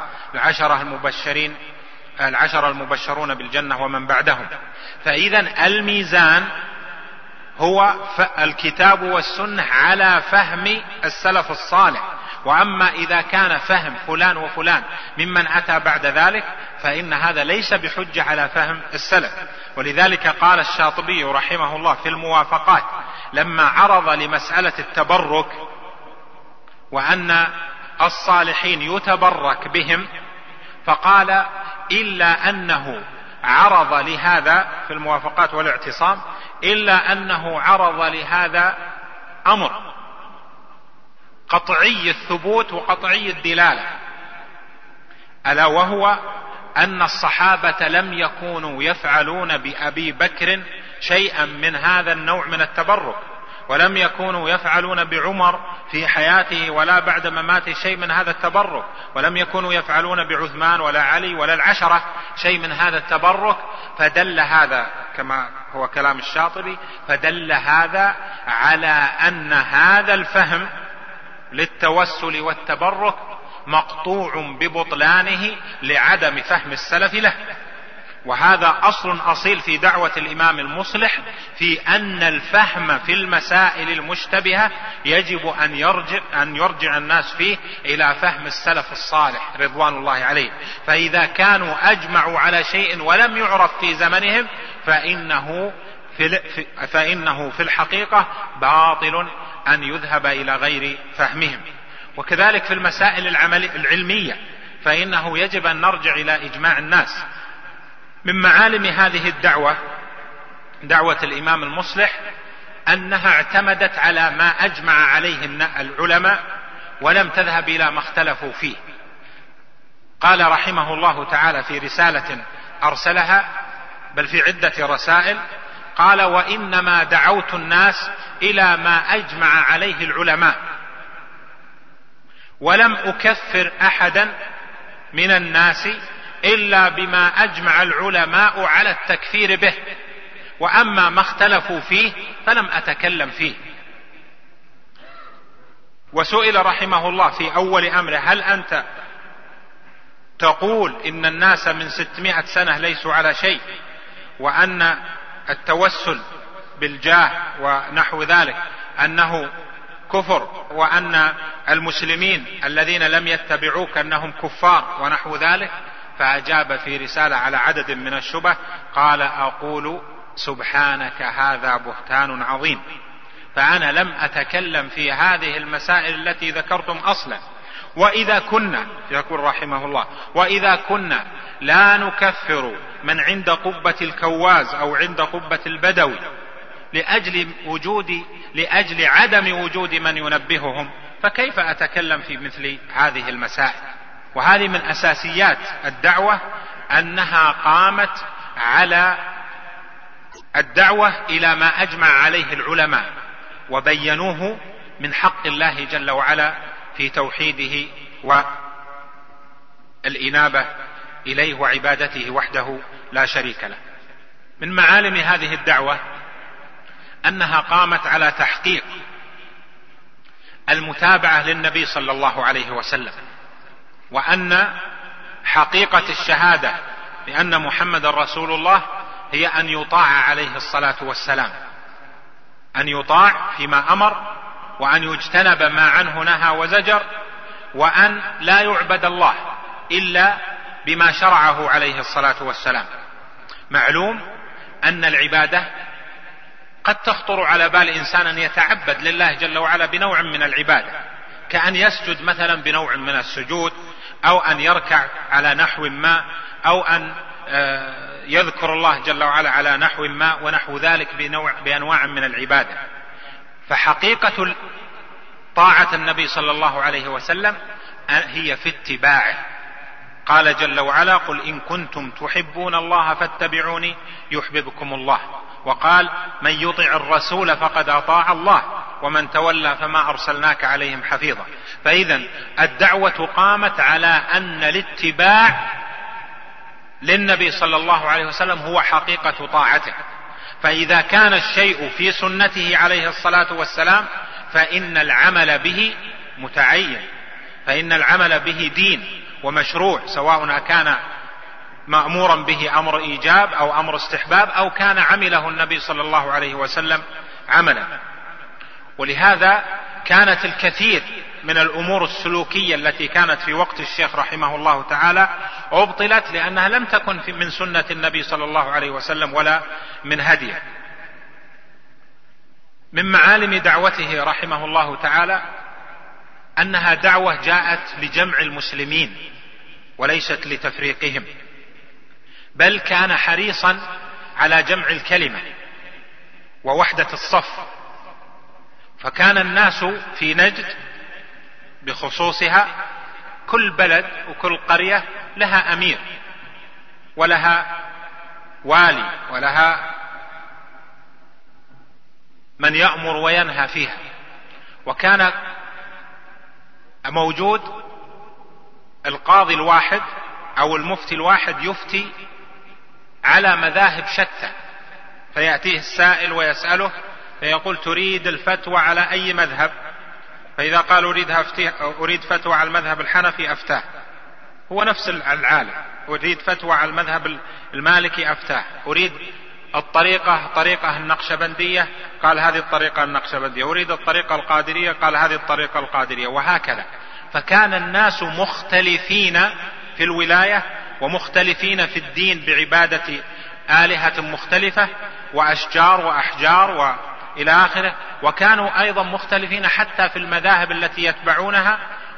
العشرة المبشرون بالجنة ومن بعدهم. فإذا الميزان هو الكتاب والسنة على فهم السلف الصالح. وأما إذا كان فهم فلان وفلان ممن أتى بعد ذلك فإن هذا ليس بحجة على فهم السلف. ولذلك قال الشاطبي رحمه الله في الموافقات لما عرض لمسألة التبرك وأن الصالحين يتبرك بهم، فقال إلا أنه عرض لهذا في الموافقات والاعتصام، إلا أنه عرض لهذا أمر قطعي الثبوت وقطعي الدلالة، ألا وهو أن الصحابة لم يكونوا يفعلون بأبي بكر شيئا من هذا النوع من التبرك، ولم يكونوا يفعلون بعمر في حياته ولا بعد مماته شيء من هذا التبرك، ولم يكونوا يفعلون بعثمان ولا علي ولا العشرة شيء من هذا التبرك. فدل هذا كما هو كلام الشاطبي، فدل هذا على أن هذا الفهم للتوسل والتبرك مقطوع ببطلانه لعدم فهم السلف له. وهذا أصل أصيل في دعوة الإمام المصلح في أن الفهم في المسائل المشتبهة يجب أن يرجع الناس فيه إلى فهم السلف الصالح رضوان الله عليه. فإذا كانوا أجمعوا على شيء ولم يعرف في زمنهم فإنه في الحقيقة باطل أن يذهب إلى غير فهمهم. وكذلك في المسائل العلمية فإنه يجب أن نرجع إلى إجماع الناس. من معالم هذه الدعوة دعوة الإمام المصلح أنها اعتمدت على ما أجمع عليه العلماء ولم تذهب إلى ما اختلفوا فيه. قال رحمه الله تعالى في رسالة أرسلها، بل في عدة رسائل، قال: وإنما دعوت الناس إلى ما أجمع عليه العلماء، ولم أكفر أحدا من الناس إلا بما أجمع العلماء على التكفير به، وأما ما اختلفوا فيه فلم أتكلم فيه. وسئل رحمه الله في أول أمره: هل أنت تقول إن الناس من 600 سنة ليسوا على شيء، وأن التوسل بالجاه ونحو ذلك أنه كفر، وأن المسلمين الذين لم يتبعوك أنهم كفار ونحو ذلك؟ فأجاب في رسالة على عدد من الشبه، قال: أقول سبحانك هذا بهتان عظيم، فأنا لم أتكلم في هذه المسائل التي ذكرتم أصلا. وإذا كنا، يقول رحمه الله، وإذا كنا لا نكفر من عند قبة الكواز أو عند قبة البدوي لأجل عدم وجود من ينبههم، فكيف أتكلم في مثل هذه المسائل؟ وهذه من أساسيات الدعوة، أنها قامت على الدعوة إلى ما أجمع عليه العلماء وبينوه من حق الله جل وعلا في توحيده والإنابة إليه وعبادته وحده لا شريك له. من معالم هذه الدعوة أنها قامت على تحقيق المتابعة للنبي صلى الله عليه وسلم، وأن حقيقة الشهادة بأن محمد رسول الله هي أن يطاع عليه الصلاة والسلام، أن يطاع فيما أمر، وأن يجتنب ما عنه نهى وزجر، وأن لا يعبد الله إلا بما شرعه عليه الصلاة والسلام. معلوم أن العبادة قد تخطر على بال إنسان أن يتعبد لله جل وعلا بنوع من العبادة، كأن يسجد مثلا بنوع من السجود، أو أن يركع على نحو ما، أو أن يذكر الله جل وعلا على نحو ما ونحو ذلك بأنواع من العبادة. فحقيقة طاعة النبي صلى الله عليه وسلم هي في اتباعه. قال جل وعلا: قل إن كنتم تحبون الله فاتبعوني يحببكم الله. وقال: من يطع الرسول فقد أطاع الله ومن تولى فما أرسلناك عليهم حفيظا. فإذا الدعوة قامت على أن الاتباع للنبي صلى الله عليه وسلم هو حقيقة طاعته. فإذا كان الشيء في سنته عليه الصلاة والسلام فإن العمل به متعين، فإن العمل به دين ومشروع، سواء كان مأمورا به أمر إيجاب أو أمر استحباب، أو كان عمله النبي صلى الله عليه وسلم عملا. ولهذا كانت الكثير من الأمور السلوكية التي كانت في وقت الشيخ رحمه الله تعالى أبطلت، لأنها لم تكن من سنة النبي صلى الله عليه وسلم ولا من هديه. من معالم دعوته رحمه الله تعالى أنها دعوة جاءت لجمع المسلمين وليست لتفريقهم، بل كان حريصا على جمع الكلمة ووحدة الصف. فكان الناس في نجد بخصوصها، كل بلد وكل قرية لها أمير ولها والي ولها من يأمر وينهى فيها، وكان موجود القاضي الواحد أو المفتي الواحد يفتي على مذاهب شتى، فيأتيه السائل ويسأله فيقول تريد الفتوى على أي مذهب؟ فإذا قال أريد فتوى على المذهب الحنفي أفتاه، هو نفس العالم. أريد فتوى على المذهب المالكي أفتاه. أريد طريقة النقشبندية، قال هذه الطريقة النقشبندية. أريد الطريقة القادرية، قال هذه الطريقة القادرية، وهكذا. فكان الناس مختلفين في الولاية ومختلفين في الدين بعبادة آلهة مختلفة وأشجار وأحجار وإلى آخره، وكانوا أيضا مختلفين حتى في المذاهب التي يتبعونها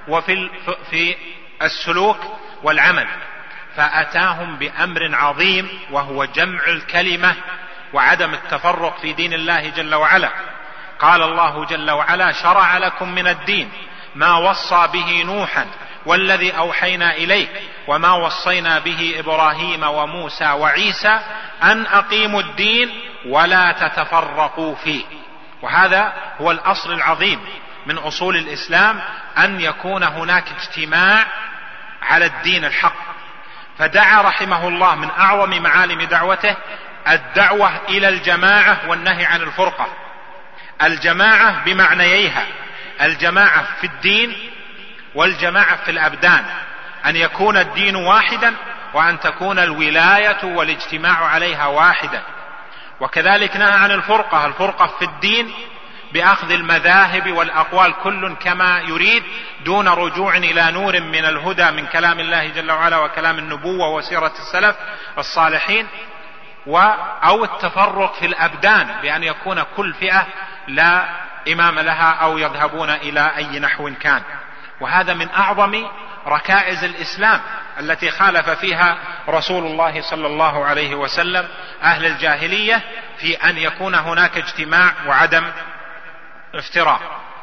وفي السلوك والعمل. فأتاهم بأمر عظيم وهو جمع الكلمة وعدم التفرق في دين الله جل وعلا. قال الله جل وعلا شرع لكم من الدين ما وصى به نوحا والذي أوحينا إليك وما وصينا به إبراهيم وموسى وعيسى أن أقيموا الدين ولا تتفرقوا فيه. وهذا هو الأصل العظيم من أصول الإسلام، أن يكون هناك اجتماع على الدين الحق. فدعا رحمه الله من أعظم معالم دعوته الدعوة إلى الجماعة والنهي عن الفرقة. الجماعة بمعنييها، الجماعة في الدين والجماعة في الأبدان، أن يكون الدين واحدا وأن تكون الولاية والاجتماع عليها واحدا. وكذلك نهى عن الفرقة في الدين بأخذ المذاهب والأقوال كل كما يريد دون رجوع إلى نور من الهدى من كلام الله جل وعلا وكلام النبوة وسيرة السلف الصالحين، أو التفرق في الأبدان بأن يكون كل فئة لا إمام لها أو يذهبون إلى أي نحو كان. وهذا من أعظم ركائز الإسلام التي خالف فيها رسول الله صلى الله عليه وسلم أهل الجاهلية، في أن يكون هناك اجتماع وعدم افتراق.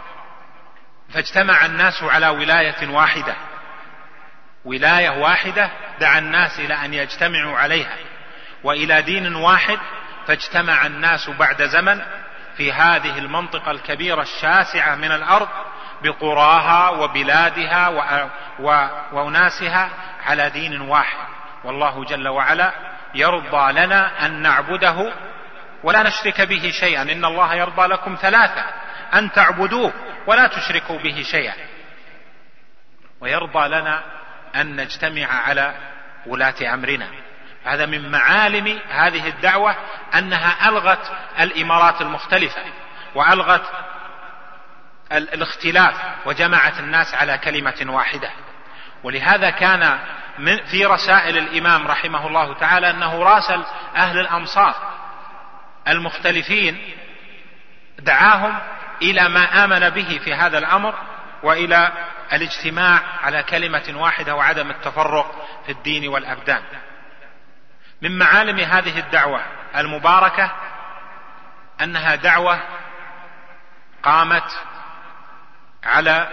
فاجتمع الناس على ولاية واحدة، ولاية واحدة دعا الناس إلى أن يجتمعوا عليها، وإلى دين واحد. فاجتمع الناس بعد زمن في هذه المنطقة الكبيرة الشاسعة من الأرض بقراها وبلادها وأناسها على دين واحد. والله جل وعلا يرضى لنا أن نعبده ولا نشرك به شيئا. إن الله يرضى لكم ثلاثة: أن تعبدوه ولا تشركوا به شيئا، ويرضى لنا أن نجتمع على ولاة أمرنا. هذا من معالم هذه الدعوة أنها ألغت الإمارات المختلفة وألغت الاختلاف وجمعت الناس على كلمة واحدة. ولهذا كان في رسائل الإمام رحمه الله تعالى أنه راسل أهل الأمصار المختلفين، دعاهم إلى ما آمن به في هذا الأمر وإلى الاجتماع على كلمة واحدة وعدم التفرق في الدين والأبدان. من معالم هذه الدعوة المباركة أنها دعوة قامت على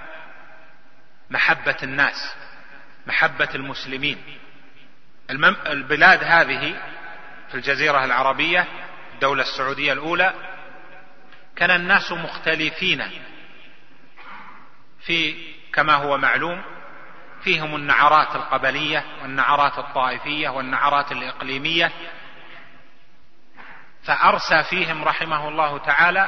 محبة الناس، محبة المسلمين. البلاد هذه في الجزيرة العربية، الدولة السعودية الأولى، كان الناس مختلفين في كما هو معلوم، فيهم النعرات القبلية والنعرات الطائفية والنعرات الإقليمية. فأرسى فيهم رحمه الله تعالى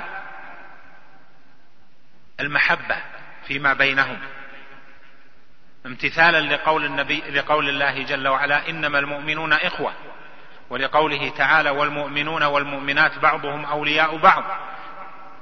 المحبة فيما بينهم، امتثالا لقول الله جل وعلا: إنما المؤمنون إخوة، ولقوله تعالى: والمؤمنون والمؤمنات بعضهم أولياء بعض،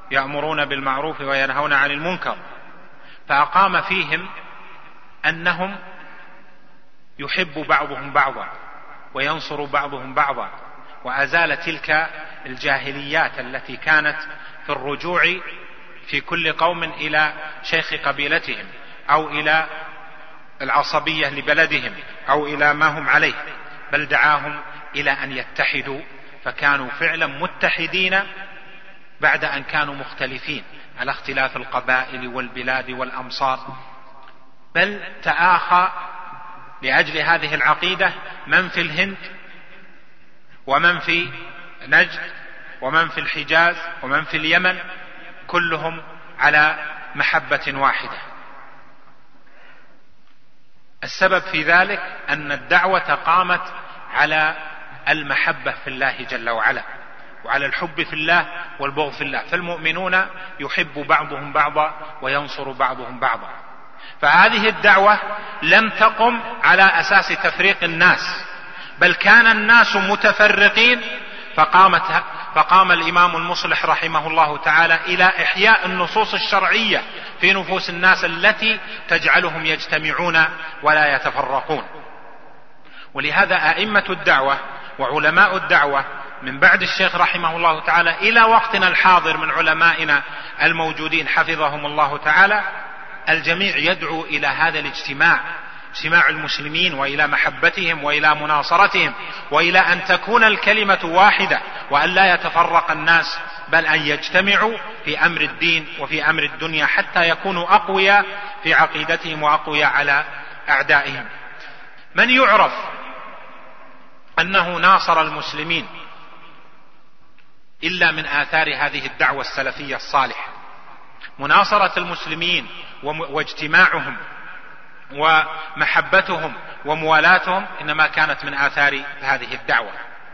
يأمرون بالمعروف وينهون عن المنكر، فأقام فيهم أنهم يحب بعضهم بعضا وينصر بعضهم بعضا، وأزال تلك الجاهليات التي كانت في الرجوع في كل قوم إلى شيخ قبيلتهم أو إلى العصبية لبلدهم أو إلى ما هم عليه، بل دعاهم إلى أن يتحدوا، فكانوا فعلا متحدين بعد أن كانوا مختلفين على اختلاف القبائل والبلاد والأمصار، بل تآخى لأجل هذه العقيدة من في الهند ومن في نجد ومن في الحجاز ومن في اليمن، كلهم على محبة واحدة. السبب في ذلك أن الدعوة قامت على المحبة في الله جل وعلا، وعلى الحب في الله والبغض في الله، فالمؤمنون يحب بعضهم بعضا وينصر بعضهم بعضا. فهذه الدعوة لم تقم على أساس تفريق الناس، بل كان الناس متفرقين، فقام الإمام المصلح رحمه الله تعالى إلى إحياء النصوص الشرعية في نفوس الناس التي تجعلهم يجتمعون ولا يتفرقون. ولهذا أئمة الدعوة وعلماء الدعوة من بعد الشيخ رحمه الله تعالى إلى وقتنا الحاضر من علمائنا الموجودين حفظهم الله تعالى، الجميع يدعو إلى هذا الاجتماع، اجتماع المسلمين، وإلى محبتهم وإلى مناصرتهم، وإلى أن تكون الكلمة واحدة وأن لا يتفرق الناس، بل أن يجتمعوا في أمر الدين وفي أمر الدنيا حتى يكونوا أقوياء في عقيدتهم وأقوياء على أعدائهم. من يعرف أنه ناصر المسلمين إلا من آثار هذه الدعوة السلفية الصالحة؟ مناصرة المسلمين واجتماعهم ومحبتهم وموالاتهم إنما كانت من آثار هذه الدعوة.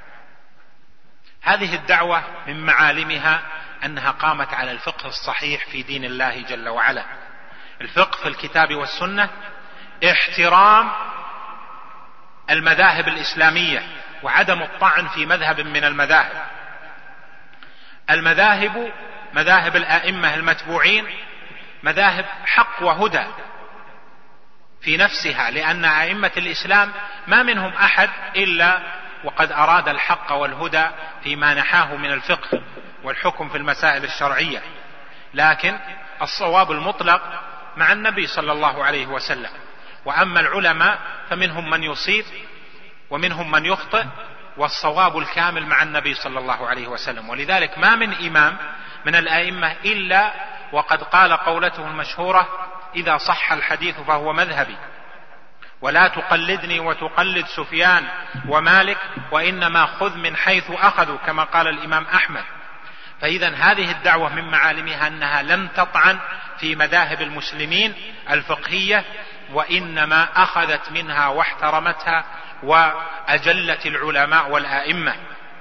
هذه الدعوة من معالمها أنها قامت على الفقه الصحيح في دين الله جل وعلا، الفقه في الكتاب والسنة، احترام المذاهب الإسلامية وعدم الطعن في مذهب من المذاهب. المذاهب مذاهب الآئمة المتبوعين مذاهب حق وهدى في نفسها، لأن أئمة الإسلام ما منهم أحد إلا وقد أراد الحق والهدى فيما نحاه من الفقه والحكم في المسائل الشرعية، لكن الصواب المطلق مع النبي صلى الله عليه وسلم. وأما العلماء فمنهم من يصيب ومنهم من يخطئ، والصواب الكامل مع النبي صلى الله عليه وسلم. ولذلك ما من إمام من الآئمة إلا وقد قال قولته المشهورة: إذا صح الحديث فهو مذهبي، ولا تقلدني وتقلد سفيان ومالك، وإنما خذ من حيث أخذوا، كما قال الإمام أحمد. فإذا هذه الدعوة من معالمها أنها لم تطعن في مذاهب المسلمين الفقهية، وإنما أخذت منها واحترمتها وأجلت العلماء والآئمة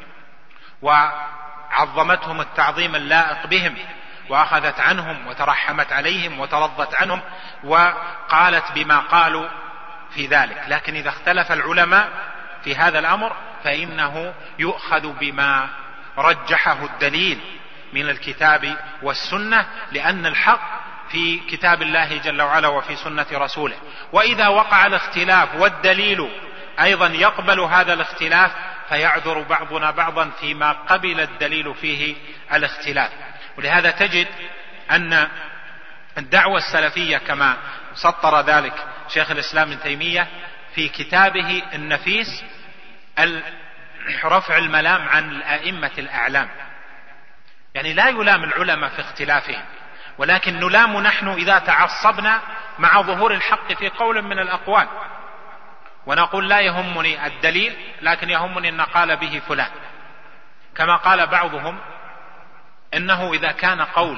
وعظمتهم التعظيم اللائق بهم، وأخذت عنهم وترحمت عليهم وترضت عنهم وقالت بما قالوا في ذلك. لكن إذا اختلف العلماء في هذا الأمر فإنه يؤخذ بما رجحه الدليل من الكتاب والسنة، لأن الحق في كتاب الله جل وعلا وفي سنة رسوله. وإذا وقع الاختلاف والدليل أيضا يقبل هذا الاختلاف، فيعذر بعضنا بعضا فيما قبل الدليل فيه الاختلاف. ولهذا تجد أن الدعوة السلفية كما سطر ذلك شيخ الإسلام ابن تيمية في كتابه النفيس رفع الملام عن الأئمة الأعلام، يعني لا يلام العلماء في اختلافهم، ولكن نلام نحن إذا تعصبنا مع ظهور الحق في قول من الأقوال، ونقول لا يهمني الدليل لكن يهمني أن قال به فلان. كما قال بعضهم إنه إذا كان قول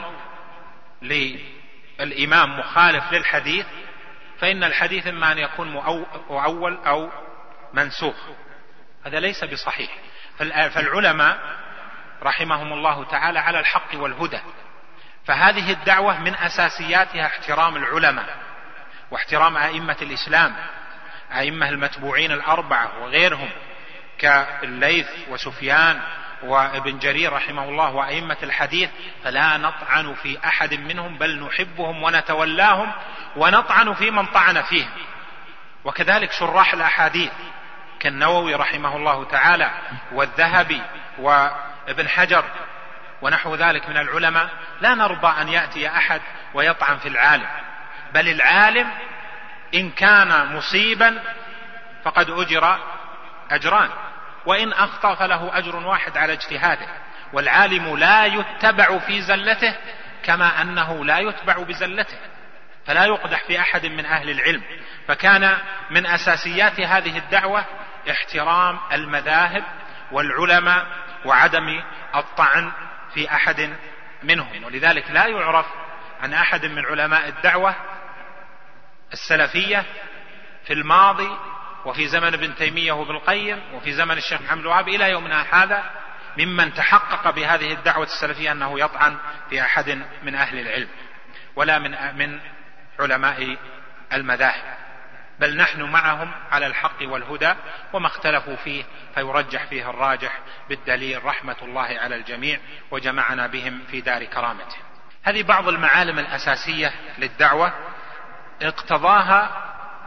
للإمام مخالف للحديث فإن الحديث إما أن يكون مؤول أو منسوخ. هذا ليس بصحيح. فالعلماء رحمهم الله تعالى على الحق والهدى، فهذه الدعوة من أساسياتها احترام العلماء واحترام أئمة الإسلام، أئمة المتبوعين الأربعة وغيرهم كالليث وسفيان وابن جرير رحمه الله وأئمة الحديث، فلا نطعن في أحد منهم بل نحبهم ونتولاهم ونطعن في من طعن فيهم. وكذلك شراح الأحاديث كالنووي رحمه الله تعالى والذهبي وابن حجر ونحو ذلك من العلماء، لا نرضى أن يأتي أحد ويطعن في العالم، بل العالم إن كان مصيبا فقد أجر أجران، وإن أخطأ فله أجر واحد على اجتهاده. والعالم لا يتبع في زلته كما أنه لا يتبع بزلته، فلا يقدح في أحد من أهل العلم. فكان من أساسيات هذه الدعوة احترام المذاهب والعلماء وعدم الطعن في أحد منهم. ولذلك لا يعرف عن أحد من علماء الدعوة السلفية في الماضي وفي زمن ابن تيمية وابن القيم وفي زمن الشيخ محمد الوهاب إلى يومنا هذا ممن تحقق بهذه الدعوة السلفية أنه يطعن في أحد من أهل العلم ولا من علماء المذاهب، بل نحن معهم على الحق والهدى، وما اختلفوا فيه فيرجح فيه الراجح بالدليل رحمة الله على الجميع وجمعنا بهم في دار كرامته. هذه بعض المعالم الأساسية للدعوة اقتضاها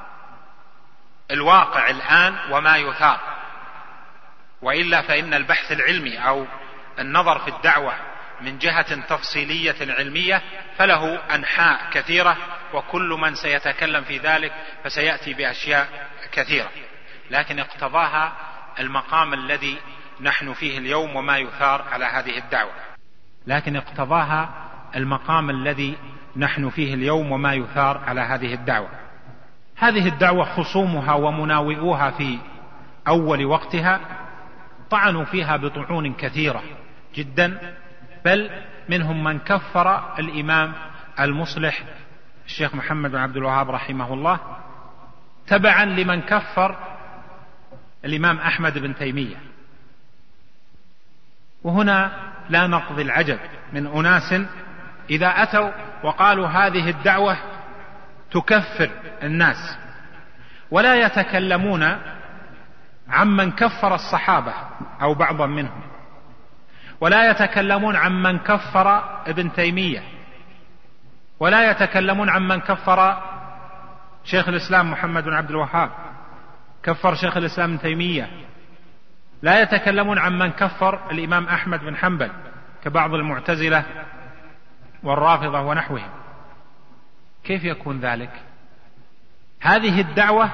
الواقع الآن وما يثار، وإلا فإن البحث العلمي أو النظر في الدعوة من جهة تفصيلية علمية فله أنحاء كثيرة، وكل من سيتكلم في ذلك فسيأتي بأشياء كثيرة، لكن اقتضاها المقام الذي نحن فيه اليوم وما يثار على هذه الدعوة. هذه الدعوة خصومها ومناوئوها في أول وقتها طعنوا فيها بطعون كثيرة جدا، بل منهم من كفر الإمام المصلح الشيخ محمد بن عبد الوهاب رحمه الله تبعا لمن كفر الإمام أحمد بن تيمية. وهنا لا نقضي العجب من أناس إذا أتوا وقالوا هذه الدعوة تكفر الناس، ولا يتكلمون عمن كفر الصحابة أو بعضا منهم، ولا يتكلمون عمن كفر ابن تيمية، ولا يتكلمون عمن كفر شيخ الإسلام محمد بن عبد الوهاب، كفر شيخ الإسلام ابن تيمية، لا يتكلمون عمن كفر الإمام أحمد بن حنبل كبعض المعتزلة والرافضة ونحوهم. كيف يكون ذلك؟ هذه الدعوة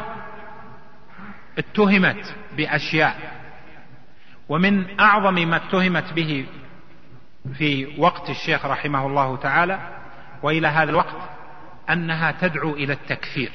اتهمت بأشياء، ومن أعظم ما اتهمت به في وقت الشيخ رحمه الله تعالى وإلى هذا الوقت أنها تدعو إلى التكفير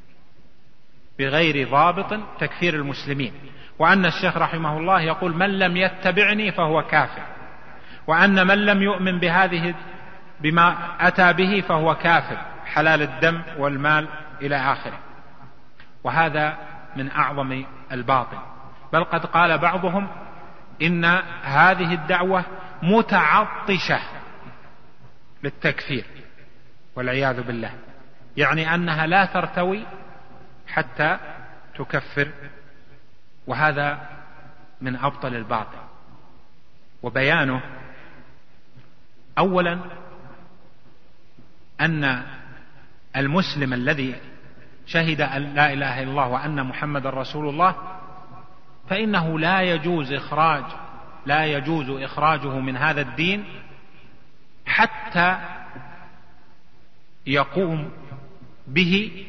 بغير ضابط، تكفير المسلمين، وأن الشيخ رحمه الله يقول من لم يتبعني فهو كافر، وأن من لم يؤمن بما أتى به فهو كافر، حلال الدم والمال إلى آخره. وهذا من أعظم الباطل، بل قد قال بعضهم إن هذه الدعوة متعطشة بالتكفير والعياذ بالله، يعني أنها لا ترتوي حتى تكفر، وهذا من أبطل الباطل. وبيانه أولا أن المسلم الذي شهد أن لا إله إلا الله وأن محمد رسول الله فإنه لا يجوز إخراجه من هذا الدين حتى يقوم به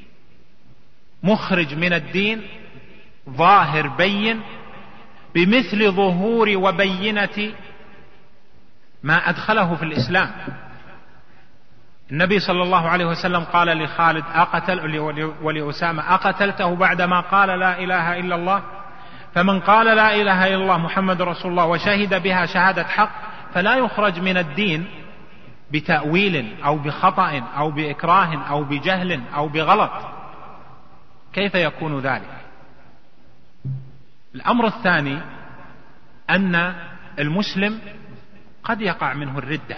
مخرج من الدين ظاهر بين بمثل ظهور وبينة ما أدخله في الإسلام. النبي صلى الله عليه وسلم قال لخالد ولأسامة أقتلته بعدما قال لا إله إلا الله؟ فمن قال لا إله إلا الله محمد رسول الله وشهد بها شهادة حق فلا يخرج من الدين بتأويل أو بخطأ أو بإكراه أو بجهل أو بغلط. كيف يكون ذلك؟ الأمر الثاني أن المسلم قد يقع منه الردة،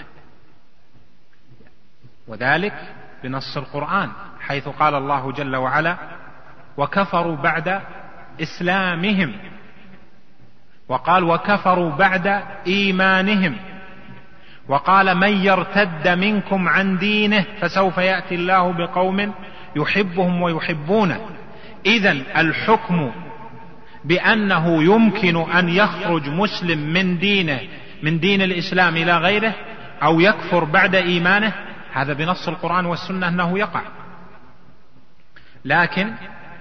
وذلك بنص القرآن حيث قال الله جل وعلا وكفروا بعد إسلامهم. وقال وكفروا بعد إيمانهم، وقال من يرتد منكم عن دينه فسوف يأتي الله بقوم يحبهم ويحبونه. إذن الحكم بأنه يمكن أن يخرج مسلم من دين الإسلام إلى غيره أو يكفر بعد إيمانه، هذا بنص القرآن والسنة أنه يقع. لكن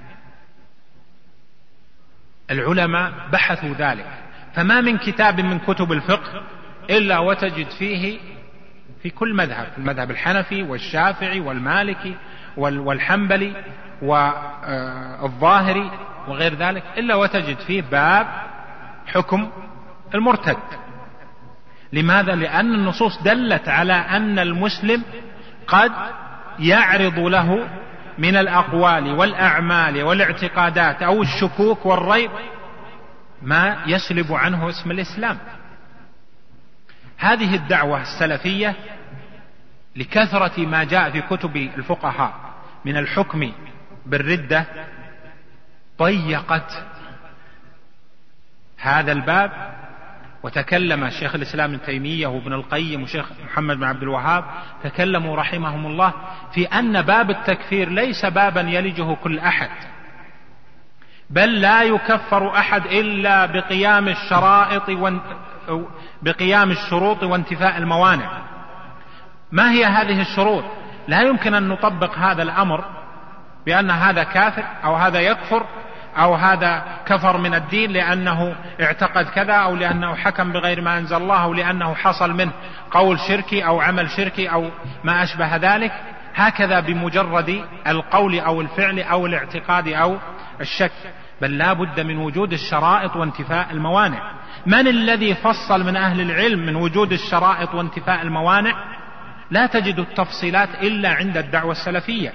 العلماء بحثوا ذلك، فما من كتاب من كتب الفقه إلا وتجد فيه في كل مذهب، المذهب الحنفي والشافعي والمالكي والحنبلي والظاهري وغير ذلك، إلا وتجد فيه باب حكم المرتد. لماذا؟ لأن النصوص دلت على أن المسلم قد يعرض له من الأقوال والأعمال والاعتقادات أو الشكوك والريب ما يسلب عنه اسم الإسلام. هذه الدعوة السلفية لكثرة ما جاء في كتب الفقهاء من الحكم بالردة ضيقت هذا الباب، وتكلم شيخ الإسلام ابن تيمية وابن القيم وشيخ محمد بن عبد الوهاب تكلموا رحمهم الله في أن باب التكفير ليس بابا يلجه كل أحد، بل لا يكفر أحد إلا بقيام الشروط وانتفاء الموانع. ما هي هذه الشروط؟ لا يمكن أن نطبق هذا الأمر بأن هذا كافر أو هذا يكفر أو هذا كفر من الدين لأنه اعتقد كذا أو لأنه حكم بغير ما أنزل الله أو لأنه حصل منه قول شركي أو عمل شركي أو ما أشبه ذلك، هكذا بمجرد القول أو الفعل أو الاعتقاد أو الشك، بل لا بد من وجود الشرائط وانتفاء الموانع. من الذي فصل من أهل العلم من وجود الشرائط وانتفاء الموانع؟ لا تجد التفصيلات إلا عند الدعوة السلفية،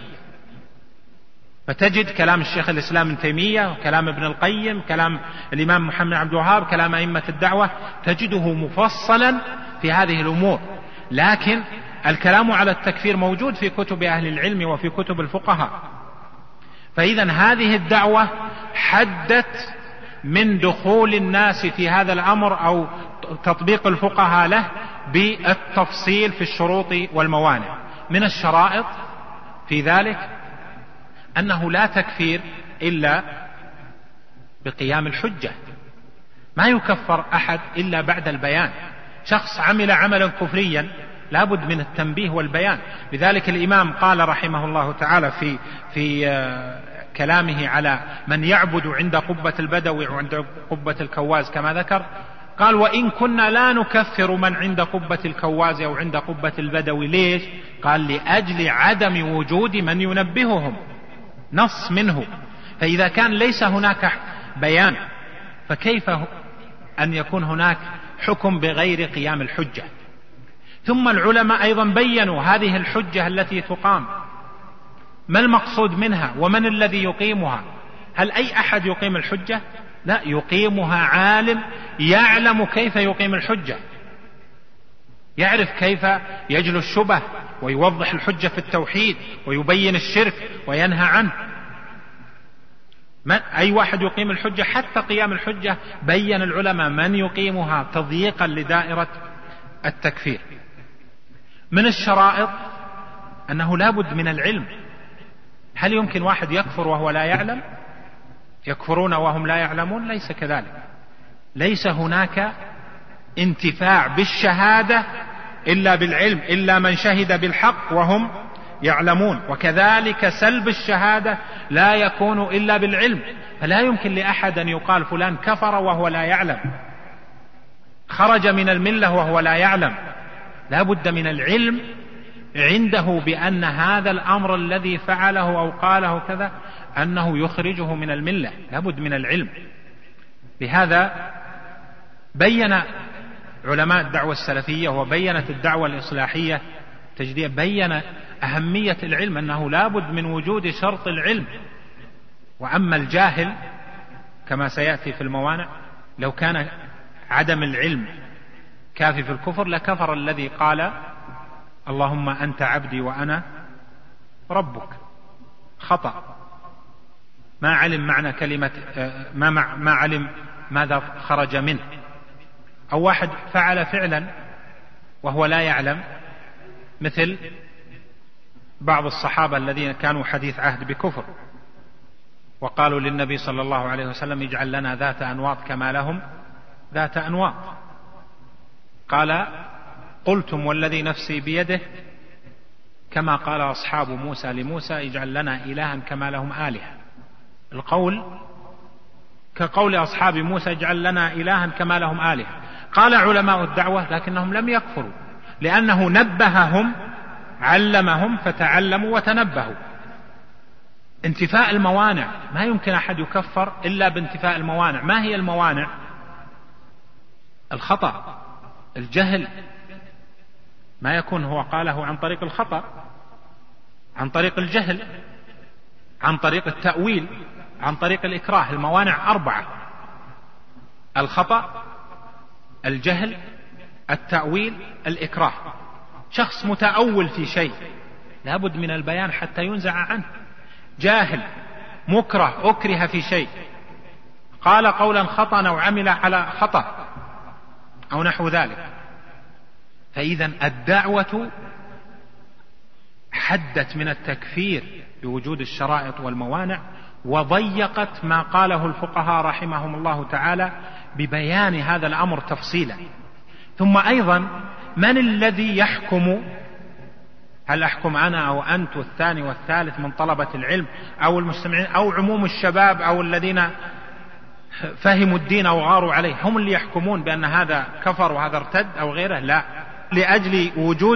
فتجد كلام الشيخ الإسلام ابن تيمية وكلام ابن القيم، كلام الإمام محمد بن عبد الوهاب، كلام أئمة الدعوة، تجده مفصلا في هذه الأمور. لكن الكلام على التكفير موجود في كتب أهل العلم وفي كتب الفقهاء. فإذا هذه الدعوة حدت من دخول الناس في هذا الأمر أو تطبيق الفقهاء له بالتفصيل في الشروط والموانع. من الشرائط في ذلك أنه لا تكفير إلا بقيام الحجة، ما يكفر أحد إلا بعد البيان. شخص عمل عملا كفريا لابد من التنبيه والبيان. لذلك الإمام قال رحمه الله تعالى في كلامه على من يعبد عند قبة البدوي وعند قبة الكواز كما ذكر، قال وإن كنا لا نكفر من عند قبة الكواز أو عند قبة البدوي. ليش؟ قال لأجل عدم وجود من ينبههم، نص منه. فإذا كان ليس هناك بيان فكيف أن يكون هناك حكم بغير قيام الحجة؟ ثم العلماء أيضا بيّنوا هذه الحجة التي تقام ما المقصود منها ومن الذي يقيمها. هل أي أحد يقيم الحجة؟ لا، يقيمها عالم يعلم كيف يقيم الحجة، يعرف كيف يجلو الشبه ويوضح الحجة في التوحيد ويبين الشرك وينهى عنه. أي واحد يقيم الحجة؟ حتى قيام الحجة بين العلماء من يقيمها تضييقا لدائرة التكفير. من الشرائط أنه لا بد من العلم. هل يمكن واحد يكفر وهو لا يعلم؟ يكفرون وهم لا يعلمون؟ ليس كذلك. ليس هناك انتفاع بالشهادة إلا بالعلم، إلا من شهد بالحق وهم يعلمون. وكذلك سلب الشهادة لا يكون إلا بالعلم. فلا يمكن لأحد أن يقال فلان كفر وهو لا يعلم، خرج من الملة وهو لا يعلم. لا بد من العلم عنده بأن هذا الأمر الذي فعله أو قاله كذا أنه يخرجه من الملة، لا بد من العلم. لهذا بين علماء الدعوة السلفية وبينت الدعوة الإصلاحية تجديد بين أهمية العلم، أنه لا بد من وجود شرط العلم. وأما الجاهل كما سيأتي في الموانع، لو كان عدم العلم كافي في الكفر لكفر الذي قال اللهم أنت عبدي وأنا ربك. خطأ، ما علم معنى كلمة ما علم ماذا خرج منه، أو واحد فعل فعلا وهو لا يعلم، مثل بعض الصحابة الذين كانوا حديث عهد بكفر وقالوا للنبي صلى الله عليه وسلم اجعل لنا ذات أنواط كما لهم ذات أنواط، قال قلتم والذي نفسي بيده كما قال أصحاب موسى لموسى اجعل لنا إلها كما لهم آلهة. القول كقول أصحاب موسى اجعل لنا إلها كما لهم آلهة. قال علماء الدعوة لكنهم لم يكفروا، لأنه نبههم علمهم فتعلموا وتنبهوا. انتفاء الموانع، ما يمكن أحد يكفر إلا بانتفاء الموانع. ما هي الموانع؟ الخطأ، الجهل، ما يكون هو قاله عن طريق الخطأ، عن طريق الجهل، عن طريق التأويل، عن طريق الإكراه. الموانع 4: الخطأ، الجهل، التأويل، الإكراه. شخص متأول في شيء لابد من البيان حتى ينزع عنه. جاهل مكره أكره في شيء، قال قولا خطأ أو عمل على خطأ أو نحو ذلك. فإذا الدعوة حدت من التكفير بوجود الشرائط والموانع، وضيقت ما قاله الفقهاء رحمهم الله تعالى ببيان هذا الأمر تفصيلا. ثم أيضا من الذي يحكم؟ هل أحكم أنا أو أنت والثاني والثالث من طلبة العلم أو المستمعين أو عموم الشباب أو الذين فهموا الدين أو غاروا عليه؟ هم اللي يحكمون بأن هذا كفر وهذا ارتد أو غيره؟ لا. لأجل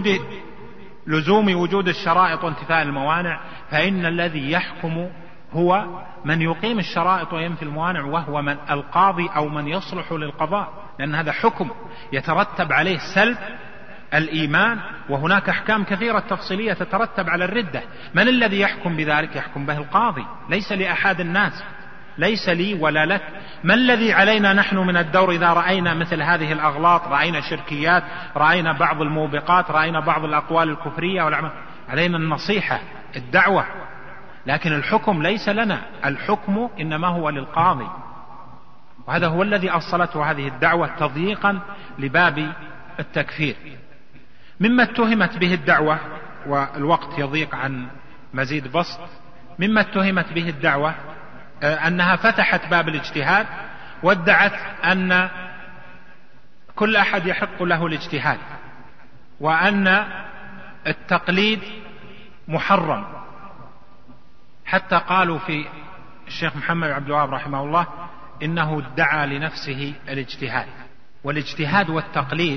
لزوم وجود الشرائط وانتفاء الموانع، فإن الذي يحكم هو من يقيم الشرائط وينفي الموانع، وهو من القاضي أو من يصلح للقضاء، لأن هذا حكم يترتب عليه سلب الإيمان، وهناك أحكام كثيرة تفصيلية تترتب على الردة. من الذي يحكم بذلك؟ يحكم به القاضي، ليس لأحد الناس، ليس لي ولا لك. ما الذي علينا نحن من الدور إذا رأينا مثل هذه الأغلاط، رأينا شركيات، رأينا بعض الموبقات، رأينا بعض الأقوال الكفرية والأعمال؟ علينا النصيحة، الدعوة، لكن الحكم ليس لنا، الحكم إنما هو للقاضي. وهذا هو الذي أصلته هذه الدعوة تضييقا لباب التكفير. مما اتهمت به الدعوة، والوقت يضيق عن مزيد بسط، مما اتهمت به الدعوة أنها فتحت باب الاجتهاد، وادعت أن كل أحد يحق له الاجتهاد، وأن التقليد محرم. حتى قالوا في الشيخ محمد بن عبد الوهاب رحمه الله إنه ادعى لنفسه الاجتهاد. والاجتهاد والتقليد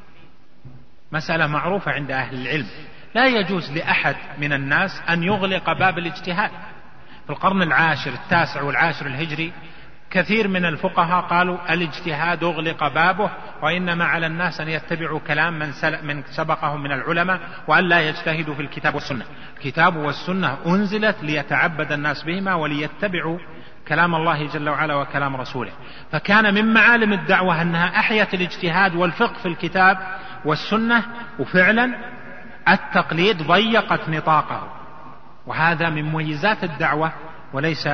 مسألة معروفة عند أهل العلم، لا يجوز لأحد من الناس أن يغلق باب الاجتهاد. في القرن العاشر التاسع والعاشر الهجري كثير من الفقهاء قالوا الاجتهاد أغلق بابه، وإنما على الناس أن يتبعوا كلام من سبقهم من العلماء، وأن لا يجتهدوا في الكتاب والسنة. الكتاب والسنة أنزلت ليتعبد الناس بهما وليتبعوا كلام الله جل وعلا وكلام رسوله. فكان من معالم الدعوة أنها أحيت الاجتهاد والفقه في الكتاب والسنة، وفعلا التقليد ضيقت نطاقه، وهذا من مميزات الدعوة وليس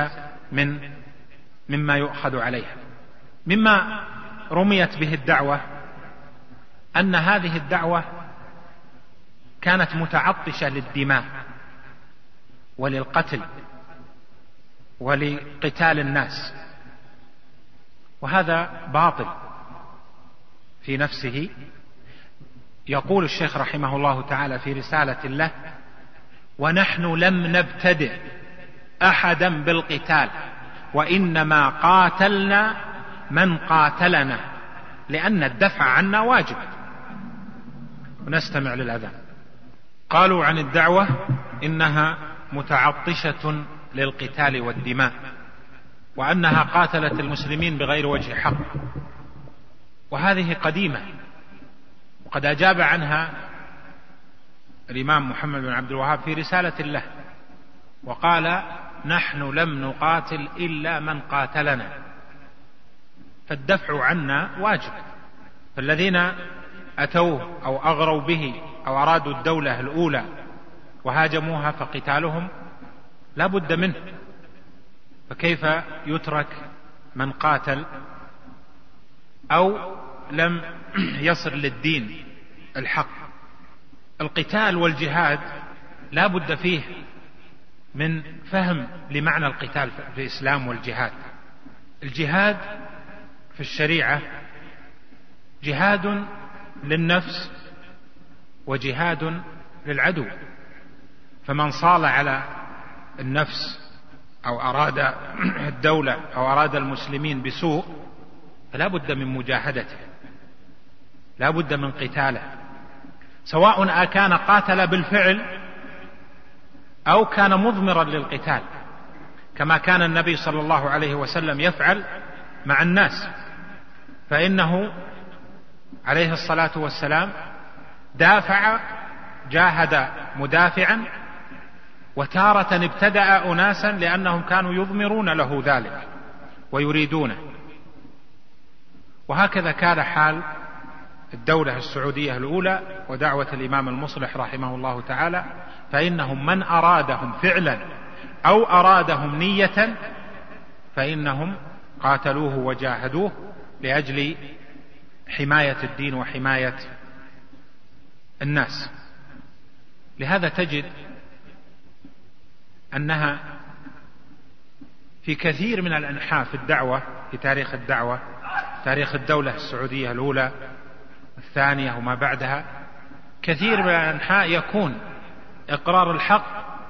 مما يؤخذ عليها. مما رميت به الدعوة أن هذه الدعوة كانت متعطشة للدماء وللقتل ولقتال الناس، وهذا باطل في نفسه. يقول الشيخ رحمه الله تعالى في رسالة له: ونحن لم نبتدئ أحدا بالقتال، وإنما قاتلنا من قاتلنا، لأن الدفع عنا واجب. ونستمع للأذان. قالوا عن الدعوة إنها متعطشة للقتال والدماء، وأنها قاتلت المسلمين بغير وجه حق، وهذه قديمة، وقد أجاب عنها الإمام محمد بن عبد الوهاب في رسالة له وقال: نحن لم نقاتل إلا من قاتلنا، فالدفع عنا واجب. فالذين أتوه أو أغروا به أو أرادوا الدولة الأولى وهاجموها فقتالهم لا بد منه، فكيف يترك من قاتل أو لم يصل للدين الحق. القتال والجهاد لا بد فيه من فهم لمعنى القتال في الإسلام والجهاد. الجهاد في الشريعة جهاد للنفس وجهاد للعدو، فمن صال على النفس أو أراد الدولة أو أراد المسلمين بسوء فلا بد من مجاهدته، لا بد من قتاله، سواء أكان قاتل بالفعل أو كان مضمرا للقتال، كما كان النبي صلى الله عليه وسلم يفعل مع الناس، فإنه عليه الصلاة والسلام دافع، جاهد مدافعا، وتارة ابتدأ أناسا لأنهم كانوا يضمرون له ذلك ويريدونه. وهكذا كان حال الدولة السعودية الأولى ودعوة الإمام المصلح رحمه الله تعالى، فإنهم من أرادهم فعلا أو أرادهم نية فإنهم قاتلوه وجاهدوه لأجل حماية الدين وحماية الناس. لهذا تجد أنها في كثير من الأنحاء في الدعوة، في تاريخ الدعوة، تاريخ الدولة السعودية الأولى الثانية وما بعدها، كثير من الأنحاء يكون إقرار الحق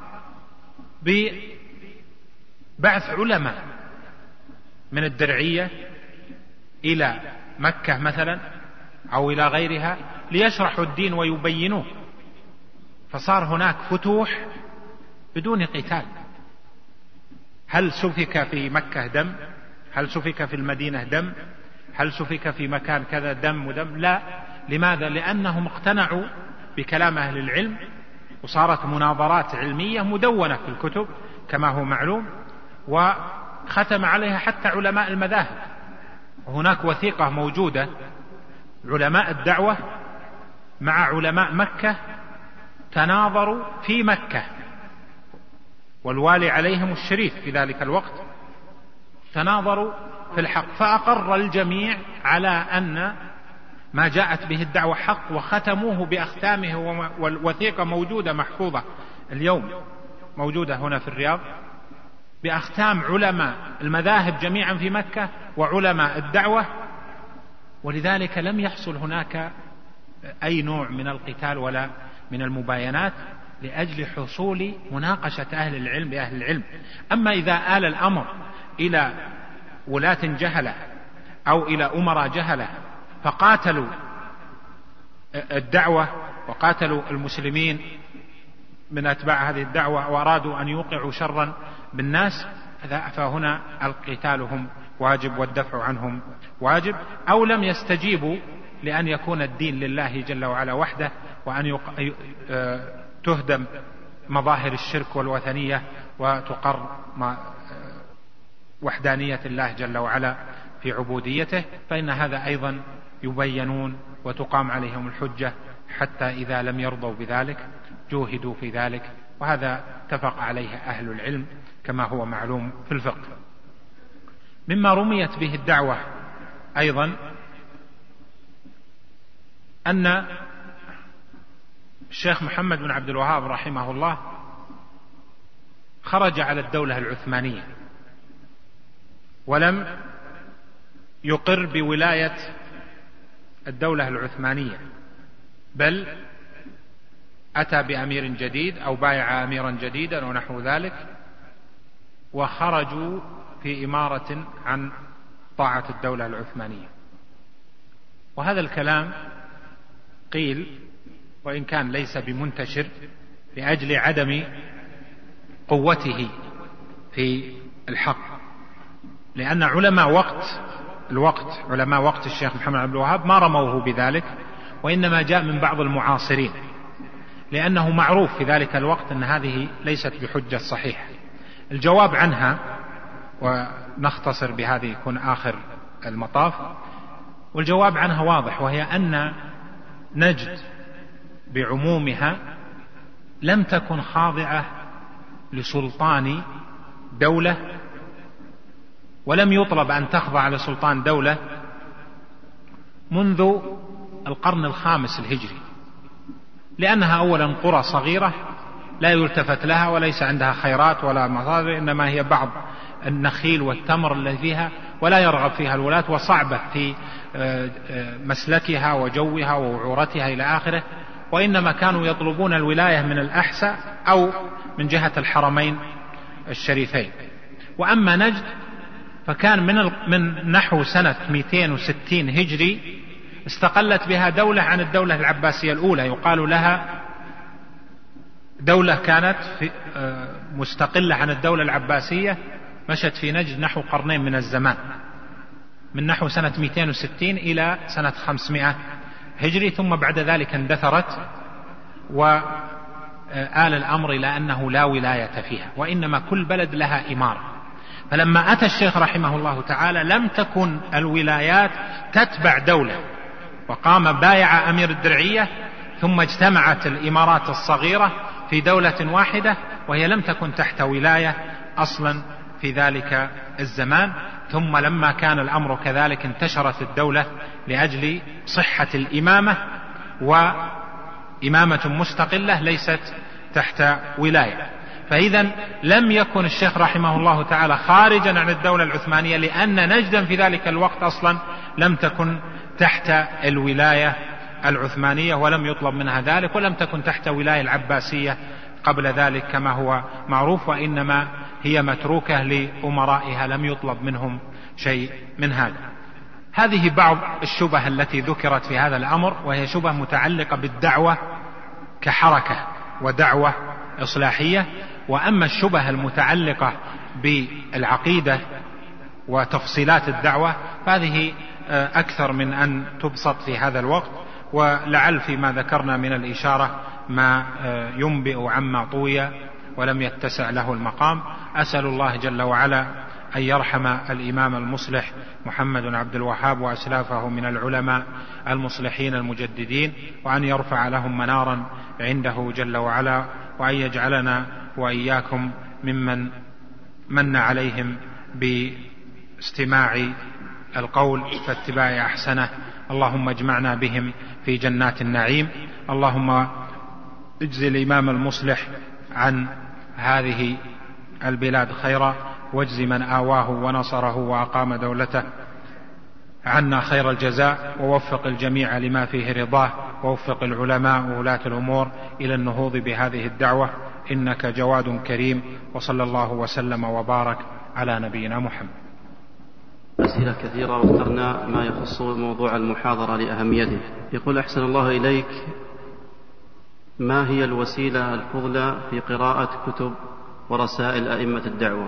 ببعث علماء من الدرعية إلى مكة مثلا أو إلى غيرها ليشرحوا الدين ويبينوه، فصار هناك فتوح بدون قتال. هل سفك في مكة دم؟ هل سفك في المدينة دم؟ هل سفك في مكان كذا دم ودم؟ لا. لماذا؟ لأنهم اقتنعوا بكلام أهل العلم، وصارت مناظرات علمية مدونة في الكتب كما هو معلوم، وختم عليها حتى علماء المذاهب. وهناك وثيقة موجودة علماء الدعوة مع علماء مكة تناظروا في مكة، والوالي عليهم الشريف في ذلك الوقت، تناظروا في الحق، فأقر الجميع على أن ما جاءت به الدعوة حق، وختموه بأختامه، والوثيقة موجودة محفوظة اليوم، موجودة هنا في الرياض بأختام علماء المذاهب جميعا في مكة وعلماء الدعوة. ولذلك لم يحصل هناك أي نوع من القتال ولا من المباينات لأجل حصول مناقشة أهل العلم بأهل العلم. أما إذا آل الأمر إلى ولاة جهلة أو إلى أمراء جهلة فقاتلوا الدعوة وقاتلوا المسلمين من أتباع هذه الدعوة وأرادوا أن يوقعوا شرا بالناس، فهنا القتال هم واجب والدفع عنهم واجب، أو لم يستجيبوا لأن يكون الدين لله جل وعلا وحده، وأن تهدم مظاهر الشرك والوثنية وتقر وحدانية الله جل وعلا في عبوديته، فإن هذا أيضا يبينون وتقام عليهم الحجة، حتى إذا لم يرضوا بذلك جوهدوا في ذلك. وهذا اتفق عليه أهل العلم كما هو معلوم في الفقه. مما رميت به الدعوة أيضا أن الشيخ محمد بن عبد الوهاب رحمه الله خرج على الدولة العثمانية ولم يقر بولاية الدولة العثمانية، بل أتى بأمير جديد أو بايع أميرا جديدا ونحو ذلك، وخرجوا في إمارة عن طاعة الدولة العثمانية. وهذا الكلام قيل وإن كان ليس بمنتشر لأجل عدم قوته في الحق، لأن علماء علماء وقت الشيخ محمد عبد الوهاب ما رموه بذلك، وإنما جاء من بعض المعاصرين، لأنه معروف في ذلك الوقت أن هذه ليست بحجة صحيحة. الجواب عنها، ونختصر بهذه يكون آخر المطاف، والجواب عنها واضح، وهي أن نجد بعمومها لم تكن خاضعة لسلطان دولة، ولم يطلب أن تخضع لسلطان دولة منذ القرن الخامس الهجري، لأنها أولا قرى صغيرة لا يلتفت لها وليس عندها خيرات ولا مصادر، إنما هي بعض النخيل والتمر الذي فيها، ولا يرغب فيها الولاة، وصعبة في مسلكها وجوها ووعورتها إلى آخره، وإنما كانوا يطلبون الولاية من الأحساء أو من جهة الحرمين الشريفين. وأما نجد فكان من نحو سنة 260 هجري استقلت بها دولة عن الدولة العباسية الأولى، يقال لها دولة كانت مستقلة عن الدولة العباسية، مشت في نجد نحو قرنين من الزمان، من نحو سنة 260 إلى سنة 500 هجري، ثم بعد ذلك اندثرت وآل الأمر إلى أنه لا ولاية فيها، وإنما كل بلد لها إمارة. فلما أتى الشيخ رحمه الله تعالى لم تكن الولايات تتبع دولة، وقام بايع أمير الدرعية، ثم اجتمعت الإمارات الصغيرة في دولة واحدة، وهي لم تكن تحت ولاية أصلا في ذلك الزمان. ثم لما كان الأمر كذلك انتشرت الدولة لأجل صحة الإمامة، وإمامة مستقلة ليست تحت ولاية. فإذا لم يكن الشيخ رحمه الله تعالى خارجا عن الدولة العثمانية، لأن نجدا في ذلك الوقت أصلا لم تكن تحت الولاية العثمانية، ولم يطلب منها ذلك، ولم تكن تحت ولاية العباسية قبل ذلك كما هو معروف، وإنما هي متروكة لأمرائها، لم يطلب منهم شيء من هذا. هذه بعض الشبه التي ذكرت في هذا الأمر، وهي شبه متعلقة بالدعوة كحركة ودعوة إصلاحية. وأما الشبه المتعلقة بالعقيدة وتفصيلات الدعوة فهذه أكثر من أن تبسط في هذا الوقت، ولعل فيما ذكرنا من الإشارة ما ينبئ عما طوي ولم يتسع له المقام. أسأل الله جل وعلا أن يرحم الإمام المصلح محمد بن عبد الوهاب وأسلافه من العلماء المصلحين المجددين، وأن يرفع لهم منارا عنده جل وعلا، وأن يجعلنا وإياكم ممن من عليهم باستماع القول فاتباع أحسنه. اللهم اجمعنا بهم في جنات النعيم. اللهم اجزي الإمام المصلح عن هذه البلاد خيرا، واجزي من آواه ونصره وأقام دولته عنا خير الجزاء، ووفق الجميع لما فيه رضاه، ووفق العلماء وولاة الأمور إلى النهوض بهذه الدعوة، إنك جواد كريم. وصلى الله وسلم وبارك على نبينا محمد. أسئلة كثيرة واخترنا ما يخص موضوع المحاضرة لأهميته. يقول: أحسن الله إليك، ما هي الوسيلة الفضلى في قراءة كتب ورسائل أئمة الدعوة؟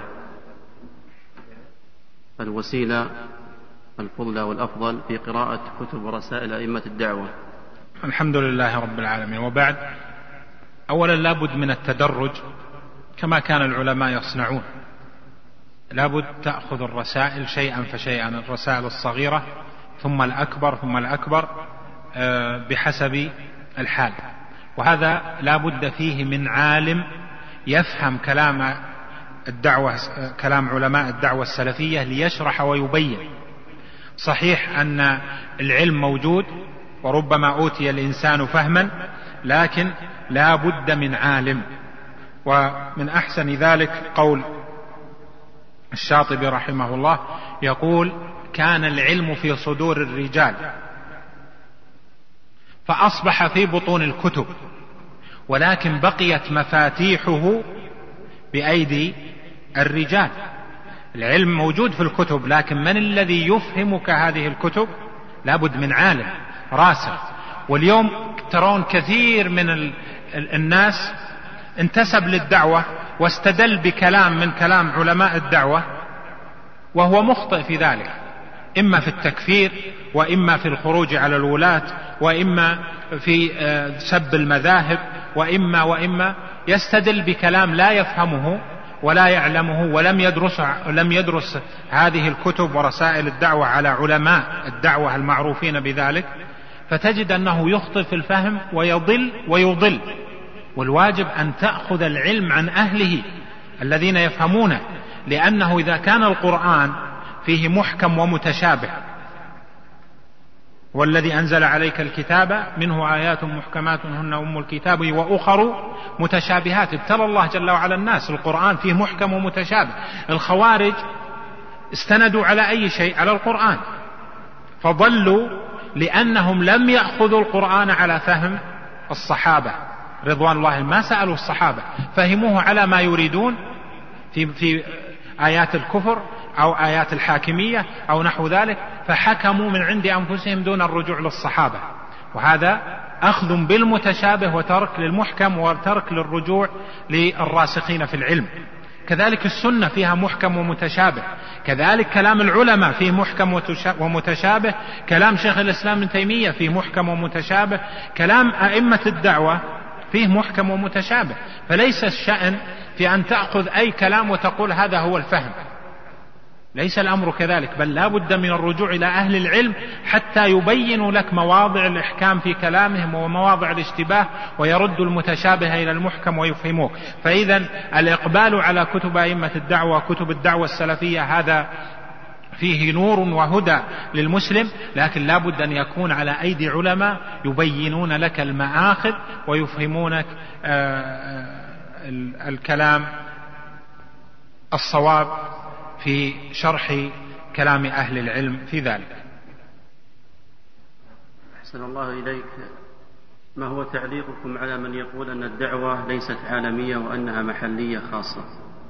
الوسيلة الفضلى والأفضل في قراءة كتب ورسائل أئمة الدعوة. الحمد لله رب العالمين. وبعد، أولا لابد من التدرج كما كان العلماء يصنعون، لابد تأخذ الرسائل شيئا فشيئا، الرسائل الصغيرة ثم الأكبر ثم الأكبر بحسب الحال. وهذا لابد فيه من عالم يفهم كلام الدعوة، كلام علماء الدعوة السلفية ليشرح ويبين. صحيح أن العلم موجود وربما أوتي الإنسان فهما، لكن لا بد من عالم. ومن أحسن ذلك قول الشاطبي رحمه الله، يقول: كان العلم في صدور الرجال فأصبح في بطون الكتب، ولكن بقيت مفاتيحه بأيدي الرجال. العلم موجود في الكتب، لكن من الذي يفهمك هذه الكتب؟ لابد من عالم راسخ. واليوم ترون كثير من الناس انتسب للدعوة واستدل بكلام من كلام علماء الدعوة وهو مخطئ في ذلك، إما في التكفير، وإما في الخروج على الولاة، وإما في سب المذاهب، وإما يستدل بكلام لا يفهمه ولا يعلمه، ولم يدرس هذه الكتب ورسائل الدعوة على علماء الدعوة المعروفين بذلك، فتجد أنه يخطئ في الفهم ويضل. والواجب أن تأخذ العلم عن أهله الذين يفهمونه، لأنه إذا كان القرآن فيه محكم ومتشابه والذي أنزل عليك الكتاب منه آيات محكمات هن أم الكتاب وأخر متشابهات. ابتلى الله جل وعلا الناس، القرآن فيه محكم ومتشابه. الخوارج استندوا على أي شيء؟ على القرآن، فضلوا لأنهم لم يأخذوا القرآن على فهم الصحابة رضوان الله، ما سألوا الصحابة، فهموه على ما يريدون في آيات الكفر أو آيات الحاكمية أو نحو ذلك، فحكموا من عند أنفسهم دون الرجوع للصحابة. وهذا أخذ بالمتشابه وترك للمحكم وترك للرجوع للراسخين في العلم. كذلك السنة فيها محكم ومتشابه، كذلك كلام العلماء فيه محكم ومتشابه، كلام شيخ الإسلام ابن تيمية فيه محكم ومتشابه، كلام أئمة الدعوة فيه محكم ومتشابه. فليس الشأن في أن تأخذ أي كلام وتقول هذا هو الفهم، ليس الأمر كذلك، بل لا بد من الرجوع إلى أهل العلم حتى يبينوا لك مواضع الإحكام في كلامهم ومواضع الاشتباه، ويرد المتشابه إلى المحكم ويفهموه. فإذا الإقبال على كتب أئمة الدعوة، كتب الدعوة السلفية، هذا فيه نور وهدى للمسلم، لكن لا بد أن يكون على أيدي علماء يبينون لك المآخذ ويفهمونك الكلام الصواب في شرح كلام أهل العلم في ذلك. أحسن الله إليك، ما هو تعليقكم على من يقول أن الدعوة ليست عالمية وأنها محلية خاصة؟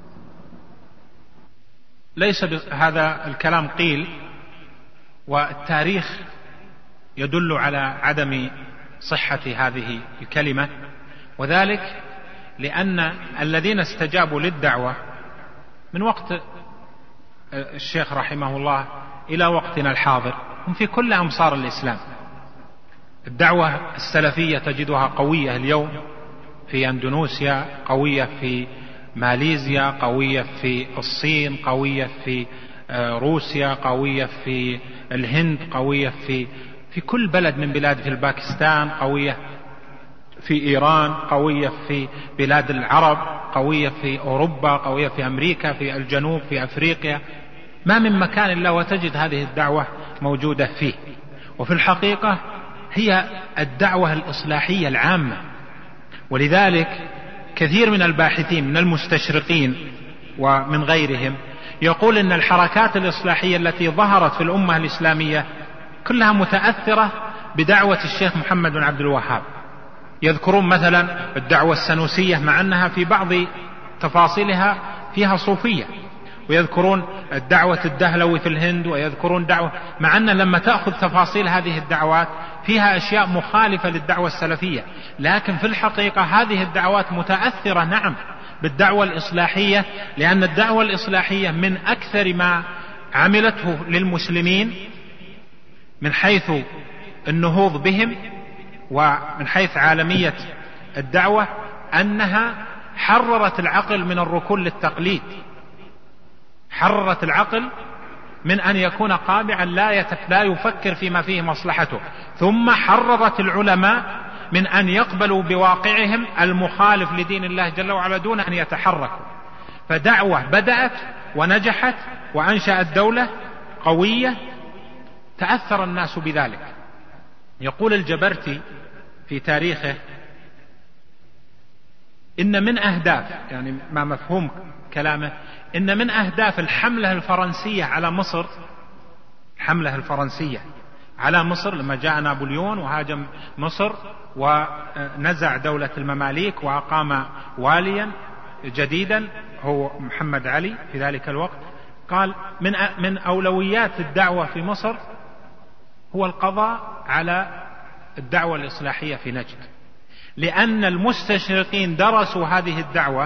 ليس هذا الكلام قيل، والتاريخ يدل على عدم صحة هذه الكلمة، وذلك لأن الذين استجابوا للدعوة من وقت الشيخ رحمه الله إلى وقتنا الحاضر هم في كل أمصار الإسلام. الدعوة السلفية تجدها قوية اليوم في أندونيسيا، قوية في ماليزيا، قوية في الصين، قوية في روسيا، قوية في الهند، قوية في كل بلد من بلاد، في الباكستان، قوية في إيران، قوية في بلاد العرب، قوية في أوروبا، قوية في أمريكا، في الجنوب، في أفريقيا، ما من مكان إلا وتجد هذه الدعوة موجودة فيه. وفي الحقيقة هي الدعوة الإصلاحية العامة، ولذلك كثير من الباحثين من المستشرقين ومن غيرهم يقول إن الحركات الإصلاحية التي ظهرت في الأمة الإسلامية كلها متأثرة بدعوة الشيخ محمد بن عبد الوهاب. يذكرون مثلا الدعوة السنوسية مع أنها في بعض تفاصيلها فيها صوفية، ويذكرون الدعوة الدهلوي في الهند، ويذكرون دعوة، مع أن لما تأخذ تفاصيل هذه الدعوات فيها أشياء مخالفة للدعوة السلفية، لكن في الحقيقة هذه الدعوات متأثرة نعم بالدعوة الإصلاحية، لأن الدعوة الإصلاحية من أكثر ما عملته للمسلمين من حيث النهوض بهم ومن حيث عالمية الدعوة أنها حررت العقل من الركون للتقليد، حررت العقل من أن يكون قابعا لا يفكر فيما فيه مصلحته، ثم حررت العلماء من أن يقبلوا بواقعهم المخالف لدين الله جل وعلا دون أن يتحركوا. فدعوة بدأت ونجحت وأنشأت دولة قوية تأثر الناس بذلك. يقول الجبرتي في تاريخه إن من أهداف، يعني ما مفهوم كلامه، إن من أهداف الحملة الفرنسية على مصر، الحملة الفرنسية على مصر لما جاء نابليون وهاجم مصر ونزع دولة المماليك وأقام واليا جديدا هو محمد علي في ذلك الوقت، قال من أولويات الدعوة في مصر هو القضاء على الدعوة الإصلاحية في نجد، لأن المستشرقين درسوا هذه الدعوة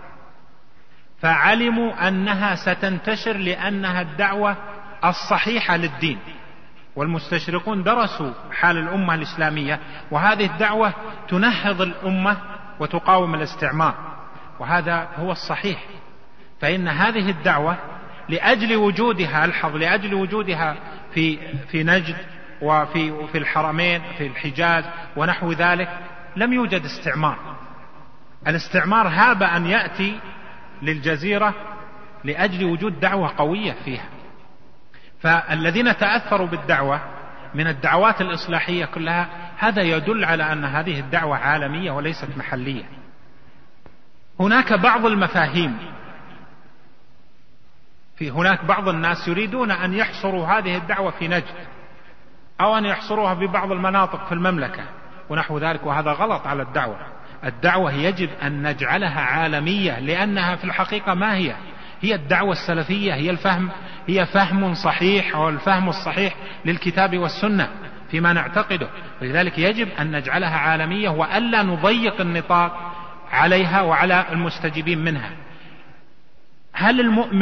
فعلموا أنها ستنتشر لأنها الدعوة الصحيحة للدين، والمستشرقون درسوا حال الأمة الإسلامية، وهذه الدعوة تنهض الأمة وتقاوم الاستعمار، وهذا هو الصحيح. فإن هذه الدعوة لأجل وجودها، الحظ لأجل وجودها في نجد وفي الحرمين في الحجاز ونحو ذلك لم يوجد استعمار. الاستعمار هاب أن يأتي للجزيرة لأجل وجود دعوة قوية فيها. فالذين تأثروا بالدعوة من الدعوات الإصلاحية كلها، هذا يدل على أن هذه الدعوة عالمية وليست محلية. هناك بعض المفاهيم، هناك بعض الناس يريدون أن يحصروا هذه الدعوة في نجد أو أن يحصروها في بعض المناطق في المملكة ونحو ذلك، وهذا غلط على الدعوة. الدعوة يجب أن نجعلها عالمية، لأنها في الحقيقة ما هي الدعوة السلفية، هي فهم صحيح، أو الفهم الصحيح للكتاب والسنة فيما نعتقده. ولذلك يجب أن نجعلها عالمية وألا نضيق النطاق عليها وعلى المستجيبين منها. هل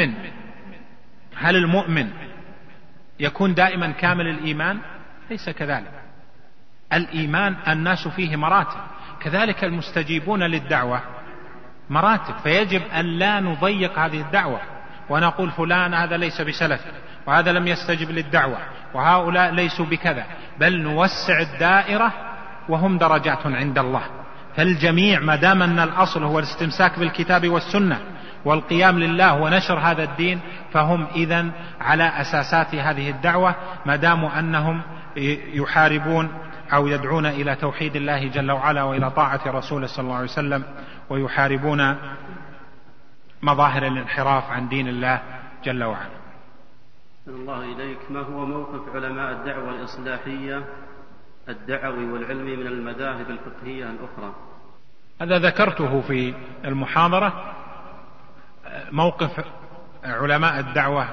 المؤمن يكون دائما كامل الإيمان؟ ليس كذلك. الإيمان الناس فيه مراتب، كذلك المستجيبون للدعوة مراتب، فيجب أن لا نضيق هذه الدعوة ونقول فلان هذا ليس بسلف، وهذا لم يستجب للدعوة، وهؤلاء ليسوا بكذا، بل نوسع الدائرة وهم درجات عند الله. فالجميع ما دام أن الأصل هو الاستمساك بالكتاب والسنة والقيام لله ونشر هذا الدين، فهم إذن على أساسات هذه الدعوة، ما داموا أنهم يحاربون أو يدعون إلى توحيد الله جل وعلا وإلى طاعة رسوله صلى الله عليه وسلم، ويحاربون مظاهر الانحراف عن دين الله جل وعلا. الله إليك، ما هو موقف علماء الدعوة الإصلاحية الدعوي والعلمي من المذاهب الفقهية الأخرى؟ هذا ذكرته في المحاضرة. موقف علماء الدعوة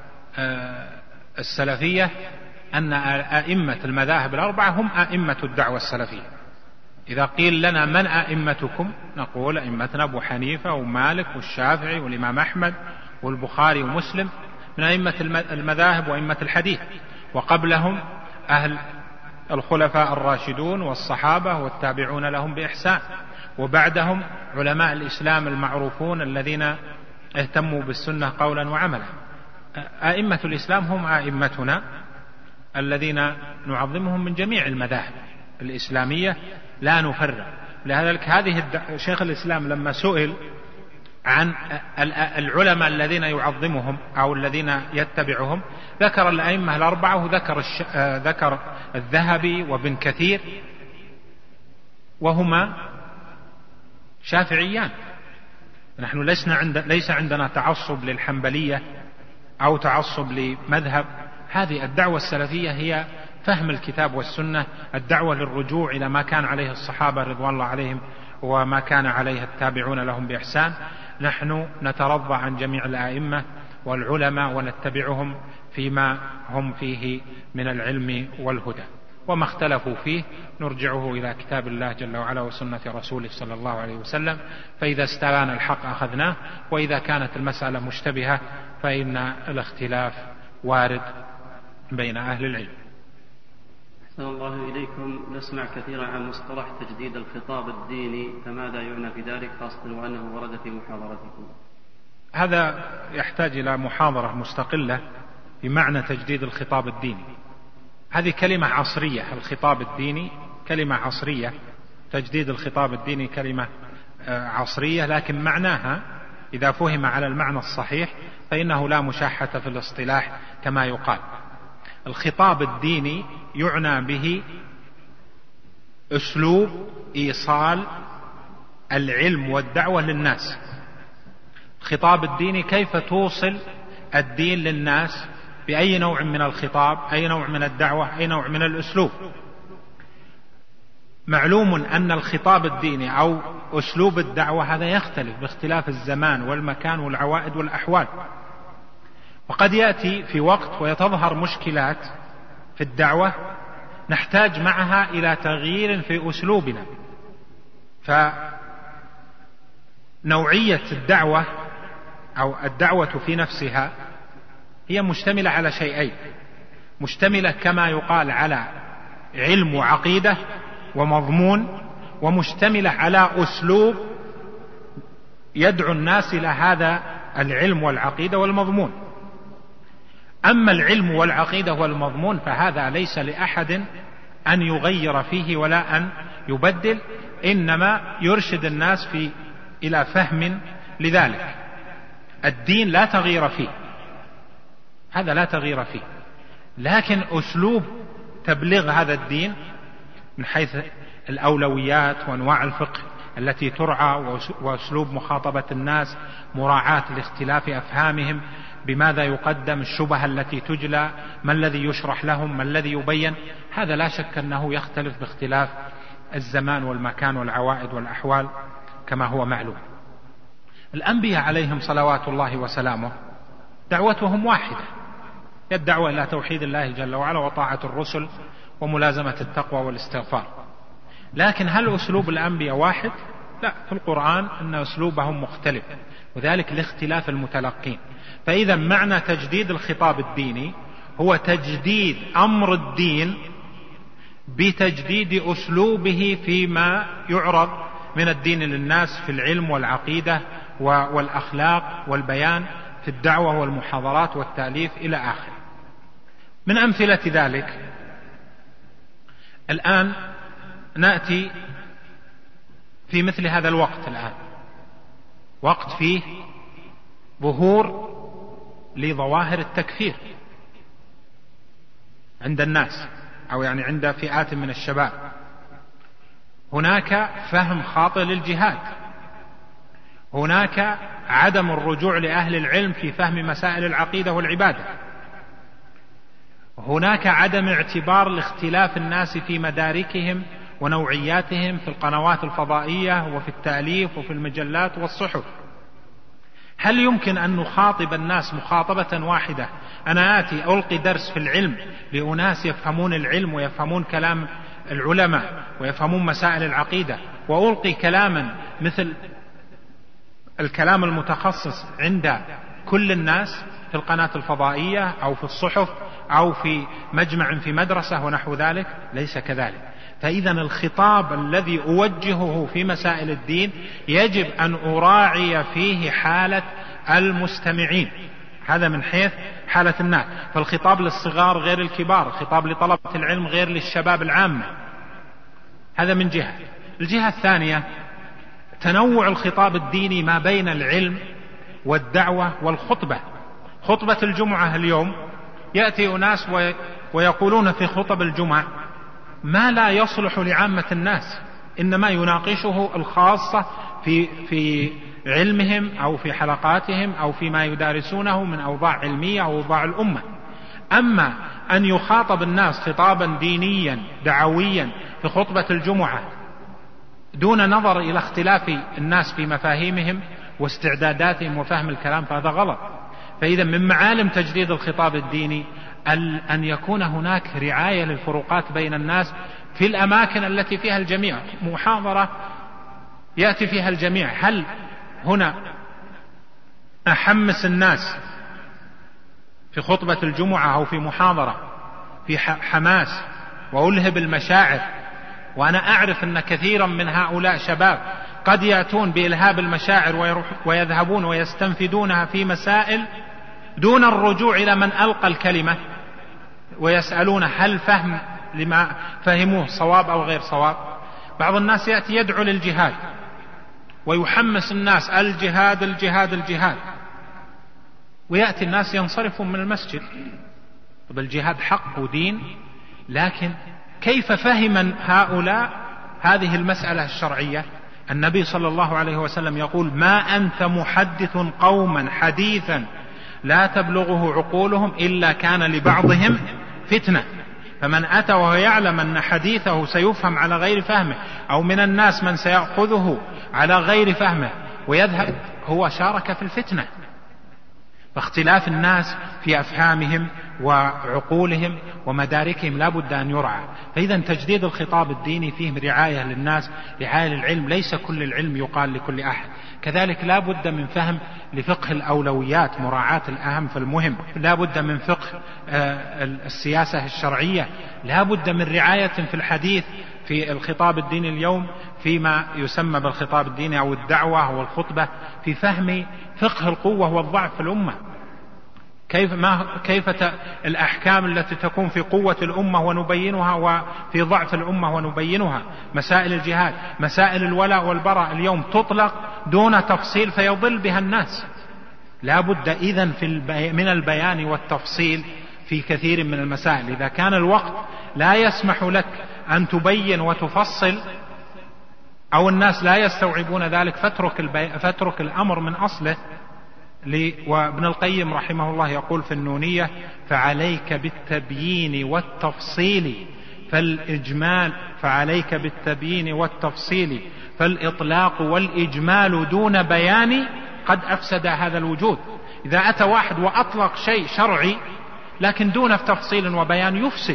السلفية أن أئمة المذاهب الأربعة هم أئمة الدعوة السلفية. إذا قيل لنا من أئمتكم نقول أئمتنا أبو حنيفة ومالك والشافعي والإمام أحمد والبخاري ومسلم من أئمة المذاهب وأئمة الحديث، وقبلهم أهل الخلفاء الراشدون والصحابة والتابعون لهم بإحسان، وبعدهم علماء الإسلام المعروفون الذين اهتموا بالسنة قولا وعملا. أئمة الإسلام هم أئمتنا الذين نعظمهم من جميع المذاهب الإسلامية لا نفرق. لذلك شيخ الإسلام لما سئل عن العلماء الذين يعظمهم أو الذين يتبعهم ذكر الأئمة الأربعة، وذكر الذهبي وابن كثير، وهما شافعيان. نحن ليس عندنا تعصب للحنبلية أو تعصب لمذهب. هذه الدعوة السلفية هي فهم الكتاب والسنة، الدعوة للرجوع إلى ما كان عليه الصحابة رضوان الله عليهم وما كان عليه التابعون لهم بإحسان. نحن نترضى عن جميع الأئمة والعلماء ونتبعهم فيما هم فيه من العلم والهدى، وما اختلفوا فيه نرجعه إلى كتاب الله جل وعلا وسنة رسوله صلى الله عليه وسلم. فإذا استبان الحق أخذناه، وإذا كانت المسألة مشتبهة فإن الاختلاف وارد بين أهل العلم. أحسن الله إليكم، نسمع كثيرا عن مصطلح تجديد الخطاب الديني، فماذا يعنى بذلك، خاصة وأنه ورد في محاضرتكم؟ هذا يحتاج إلى محاضرة مستقلة بمعنى تجديد الخطاب الديني. هذه كلمة عصرية، الخطاب الديني كلمة عصرية، تجديد الخطاب الديني كلمة عصرية، لكن معناها إذا فهم على المعنى الصحيح فإنه لا مشاحة في الاصطلاح كما يقال. الخطاب الديني يعنى به أسلوب إيصال العلم والدعوة للناس. الخطاب الديني كيف توصل الدين للناس، بأي نوع من الخطاب، أي نوع من الدعوة، أي نوع من الأسلوب. معلوم أن الخطاب الديني أو أسلوب الدعوة هذا يختلف باختلاف الزمان والمكان والعوائد والأحوال، وقد يأتي في وقت ويتظهر مشكلات في الدعوة نحتاج معها إلى تغيير في أسلوبنا. فنوعية الدعوة أو الدعوة في نفسها هي مشتملة على شيئين، مشتملة كما يقال على علم وعقيدة ومضمون، ومشتملة على أسلوب يدعو الناس إلى هذا العلم والعقيدة والمضمون. أما العلم والعقيدة والمضمون فهذا ليس لأحد أن يغير فيه ولا أن يبدل، إنما يرشد الناس إلى فهم لذلك. الدين لا تغيير فيه، هذا لا تغيير فيه، لكن أسلوب تبليغ هذا الدين من حيث الأولويات وأنواع الفقه التي ترعى وأسلوب مخاطبة الناس، مراعاة لاختلاف أفهامهم، بماذا يقدم، الشبهة التي تجلى، ما الذي يشرح لهم، ما الذي يبين. هذا لا شك أنه يختلف باختلاف الزمان والمكان والعوائد والأحوال كما هو معلوم. الأنبياء عليهم صلوات الله وسلامه دعوتهم واحدة، هي الدعوة إلى توحيد الله جل وعلا وطاعة الرسل وملازمة التقوى والاستغفار. لكن هل أسلوب الأنبياء واحد؟ لا، في القرآن أن أسلوبهم مختلف، وذلك لاختلاف المتلقين. فإذا معنى تجديد الخطاب الديني هو تجديد أمر الدين بتجديد أسلوبه فيما يعرض من الدين للناس في العلم والعقيدة والأخلاق والبيان، في الدعوة والمحاضرات والتأليف إلى آخره. من أمثلة ذلك الآن نأتي في مثل هذا الوقت، الآن وقت فيه ظهور لظواهر التكفير عند الناس، أو يعني عند فئات من الشباب. هناك فهم خاطئ للجهاد، هناك عدم الرجوع لأهل العلم في فهم مسائل العقيدة والعبادة، هناك عدم اعتبار لاختلاف الناس في مداركهم ونوعياتهم في القنوات الفضائية وفي التأليف وفي المجلات والصحف. هل يمكن أن نخاطب الناس مخاطبة واحدة؟ أنا آتي ألقي درس في العلم لأناس يفهمون العلم ويفهمون كلام العلماء ويفهمون مسائل العقيدة، وألقي كلاما مثل الكلام المتخصص عند كل الناس في القناة الفضائية أو في الصحف أو في مجمع في مدرسة ونحو ذلك؟ ليس كذلك. فإذا الخطاب الذي أوجهه في مسائل الدين يجب أن أراعي فيه حالة المستمعين، هذا من حيث حالة الناس. فالخطاب للصغار غير الكبار، الخطاب لطلبة العلم غير للشباب العامة، هذا من جهة. الجهة الثانية تنوع الخطاب الديني ما بين العلم والدعوة والخطبة. خطبة الجمعة اليوم يأتي أناس ويقولون في خطب الجمعة ما لا يصلح لعامة الناس، إنما يناقشه الخاصة في علمهم أو في حلقاتهم أو فيما يدارسونه من أوضاع علمية أو أوضاع الأمة. أما أن يخاطب الناس خطابا دينيا دعويا في خطبة الجمعة دون نظر إلى اختلاف الناس في مفاهيمهم واستعداداتهم وفهم الكلام، فهذا غلط. فإذا من معالم تجديد الخطاب الديني أن يكون هناك رعاية للفروقات بين الناس في الأماكن التي فيها الجميع. محاضرة يأتي فيها الجميع، هل هنا أحمس الناس في خطبة الجمعة أو في محاضرة في حماس وألهب المشاعر؟ وأنا أعرف أن كثيرا من هؤلاء شباب قد يأتون بإلهاب المشاعر ويذهبون ويستنفدونها في مسائل دون الرجوع إلى من ألقى الكلمة ويسألون هل فهم لما فهموه صواب أو غير صواب. بعض الناس يأتي يدعو للجهاد ويحمس الناس الجهاد الجهاد الجهاد، ويأتي الناس ينصرفون من المسجد. طب الجهاد حق ودين، لكن كيف فهم هؤلاء هذه المسألة الشرعية؟ النبي صلى الله عليه وسلم يقول ما أنت محدث قوما حديثا لا تبلغه عقولهم إلا كان لبعضهم فتنة. فمن أتى وهو يعلم أن حديثه سيفهم على غير فهمه، أو من الناس من سيأخذه على غير فهمه ويذهب، هو شارك في الفتنة. فاختلاف الناس في أفهامهم وعقولهم ومداركهم لا بد أن يرعى. فإذا تجديد الخطاب الديني فيه رعاية للناس، رعاية للعلم، ليس كل العلم يقال لكل أحد. كذلك لا بد من فهم لفقه الأولويات، مراعاة الأهم فالمهم، لا بد من فقه السياسة الشرعية، لا بد من رعاية في الحديث في الخطاب الديني اليوم فيما يسمى بالخطاب الديني أو الدعوة والخطبة، في فهم فقه القوة والضعف في الأمة. كيف الأحكام التي تكون في قوة الأمة ونبينها وفي ضعف الأمة ونبينها. مسائل الجهاد، مسائل الولاء والبراء اليوم تطلق دون تفصيل فيضل بها الناس. لا بد إذن من البيان والتفصيل في كثير من المسائل. إذا كان الوقت لا يسمح لك أن تبين وتفصل أو الناس لا يستوعبون ذلك فاترك الأمر من أصله. وابن القيم رحمه الله يقول في النونية: فعليك بالتبيين والتفصيل فالإطلاق والإجمال دون بيان قد أفسد هذا الوجود. إذا أتى واحد وأطلق شيء شرعي لكن دون تفصيل وبيان يفسد.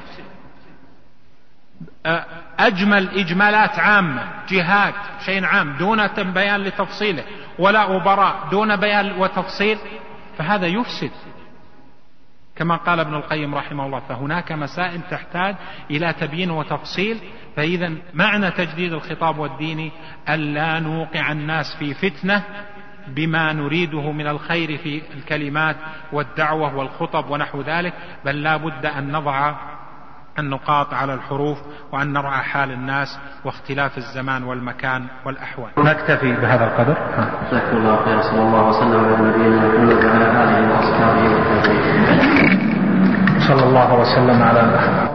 أجمل إجمالات عامة، جهاد شيء عام دون بيان لتفصيله، ولا وبراء دون بيان وتفصيل، فهذا يفسد كما قال ابن القيم رحمه الله. فهناك مسائل تحتاج إلى تبيين وتفصيل. فإذا معنى تجديد الخطاب والدين ألا نوقع الناس في فتنة بما نريده من الخير في الكلمات والدعوة والخطب ونحو ذلك، بل لا بد أن نضع النقاط على الحروف وأن نرعى حال الناس واختلاف الزمان والمكان والأحوال. نكتفي بهذا القدر. جزاكم الله خير. صلى الله وسلم على نبينا محمد وعلى آله وأصحابه والتابعين. صلى الله وسلم على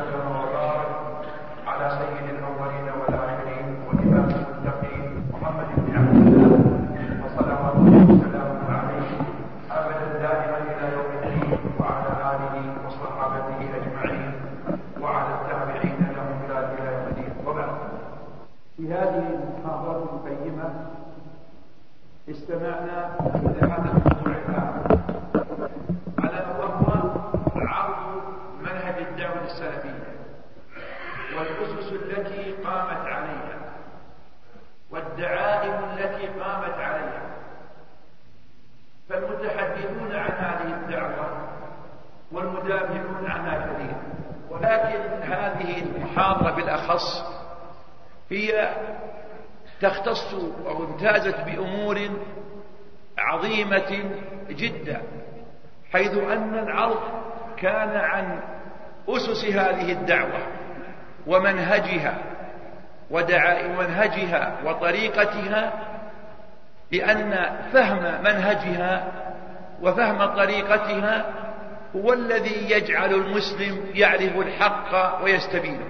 استمعنا إلى هذا الموضوع على وهو عرض منهج الدعوة السلفية والأسس التي قامت عليها والدعائم التي قامت عليها. فالمتحدثون عن هذه الدعوة والمدافعون عنها كثير، ولكن هذه المحاضرة بالأخص هي تختص أو امتازت بأمور عظيمة جدا، حيث أن العرض كان عن أسس هذه الدعوة ومنهجها منهجها وطريقتها، لأن فهم منهجها وفهم طريقتها هو الذي يجعل المسلم يعرف الحق ويستبينه.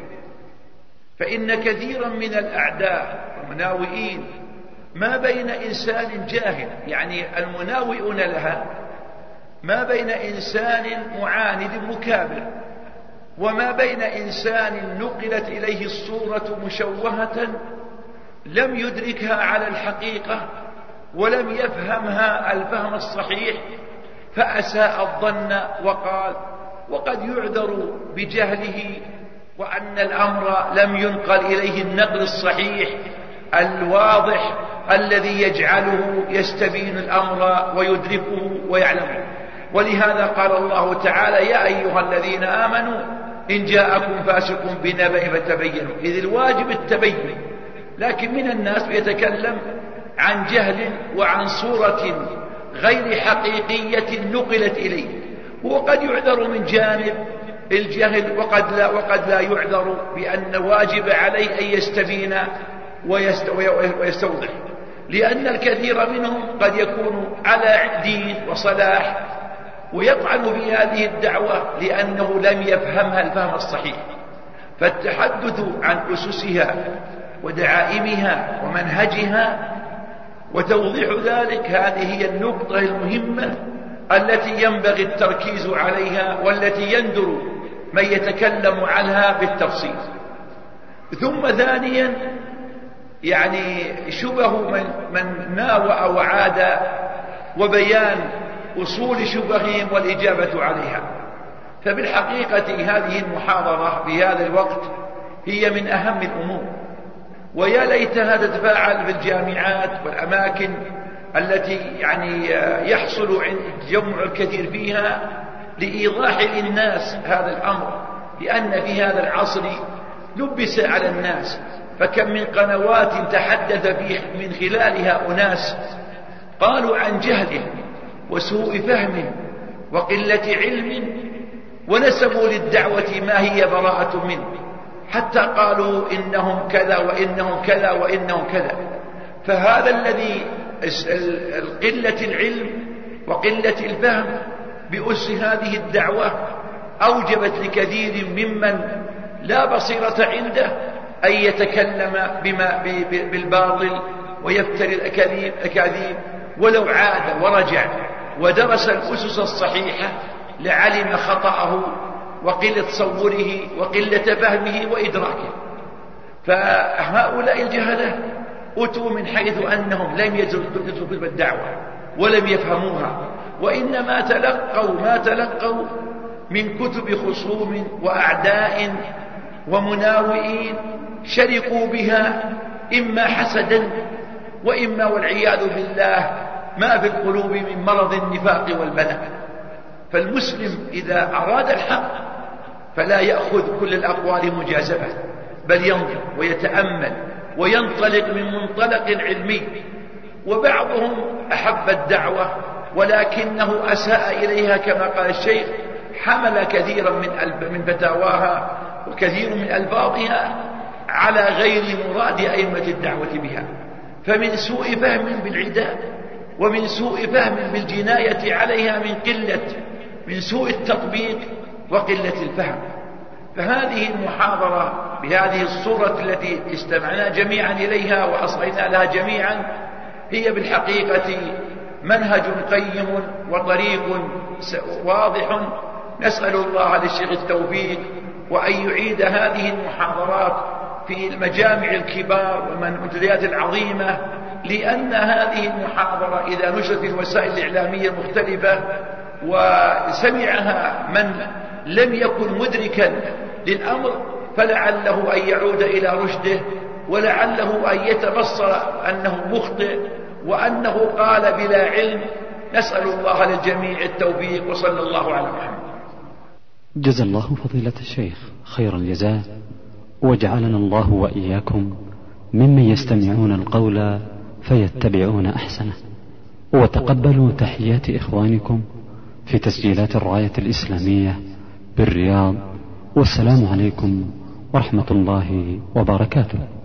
فإن كثيرا من الأعداء المناوئين ما بين إنسان جاهل، يعني المناوئون لها ما بين إنسان معاند مكابر، وما بين إنسان نقلت إليه الصورة مشوهة لم يدركها على الحقيقة ولم يفهمها الفهم الصحيح، فأساء الظن وقال، وقد يعذر بجهله، وأن الأمر لم ينقل إليه النقل الصحيح الواضح الذي يجعله يستبين الأمر ويدركه ويعلمه. ولهذا قال الله تعالى: يا أيها الذين آمنوا إن جاءكم فاسق بنبأ فتبينوا، إذ الواجب التبين. لكن من الناس يتكلم عن جهل وعن صورة غير حقيقية نقلت إليه، وقد يعذر من جانب الجهل وقد لا يعذر، بأن واجب عليه أن يستبين ويستوضح، لأن الكثير منهم قد يكون على دين وصلاح ويطعن في هذه الدعوة لأنه لم يفهمها الفهم الصحيح. فالتحدث عن أسسها ودعائمها ومنهجها وتوضيح ذلك، هذه هي النقطة المهمة التي ينبغي التركيز عليها، والتي يندر من يتكلم عنها بالتفصيل. ثم ثانيا، يعني شبه من ناوى وعاد وبيان أصول شبههم والإجابة عليها. فبالحقيقة هذه المحاضرة في هذا الوقت هي من أهم الأمور، ويا ليتها تتفاعل في الجامعات والأماكن التي يعني يحصل جمع الكثير فيها لإيضاح للناس هذا الأمر، لأن في هذا العصر لبس على الناس، فكم من قنوات تحدث من خلالها أناس قالوا عن جهله وسوء فهمه وقلة علم، ونسبوا للدعوة ما هي براءة منه، حتى قالوا إنهم كذا وإنهم كذا وإنهم كذا. فهذا الذي قلة العلم وقلة الفهم بأس هذه الدعوة أوجبت لكثير ممن لا بصيرة عنده أن يتكلم بالباطل ويفتري الأكاذيب، ولو عاد ورجع ودرس الأسس الصحيحة لعلم خطأه وقلة تصوره وقلة فهمه وإدراكه. فهؤلاء الجهلة أتوا من حيث أنهم لم يدرسوا كتب الدعوة ولم يفهموها، وإنما تلقوا ما تلقوا من كتب خصوم وأعداء ومناوئين شرقوا بها إما حسدا وإما والعياذ بالله ما في القلوب من مرض النفاق والبلاء. فالمسلم إذا أراد الحق فلا يأخذ كل الأقوال مجازفة، بل ينظر ويتأمل وينطلق من منطلق علمي. وبعضهم أحب الدعوة ولكنه أساء إليها كما قال الشيخ، حمل كثيرا من فتاواها وكثير من ألفاظها على غير مراد أئمة الدعوة بها، فمن سوء فهم بالعداء ومن سوء فهم بالجناية عليها من سوء التطبيق وقلة الفهم. فهذه المحاضرة بهذه الصورة التي استمعنا جميعا إليها وأصغينا لها جميعا هي بالحقيقة منهج قيم وطريق واضح. نسأل الله للشيخ التوفيق وأن يعيد هذه المحاضرات في المجامع الكبار والمنتديات العظيمة، لأن هذه المحاضرة إذا نشرت في الوسائل الإعلامية المختلفة وسمعها من لم يكن مدركا للأمر فلعله أن يعود إلى رشده، ولعله أن يتبصر أنه مخطئ وأنه قال بلا علم. نسأل الله للجميع التوفيق، وصلى الله على محمد. جزا الله فضيلة الشيخ خير الجزاء، وجعلنا الله وإياكم ممن يستمعون القول فيتبعون أحسنه. وتقبلوا تحيات إخوانكم في تسجيلات الراية الإسلامية بالرياض، والسلام عليكم ورحمة الله وبركاته.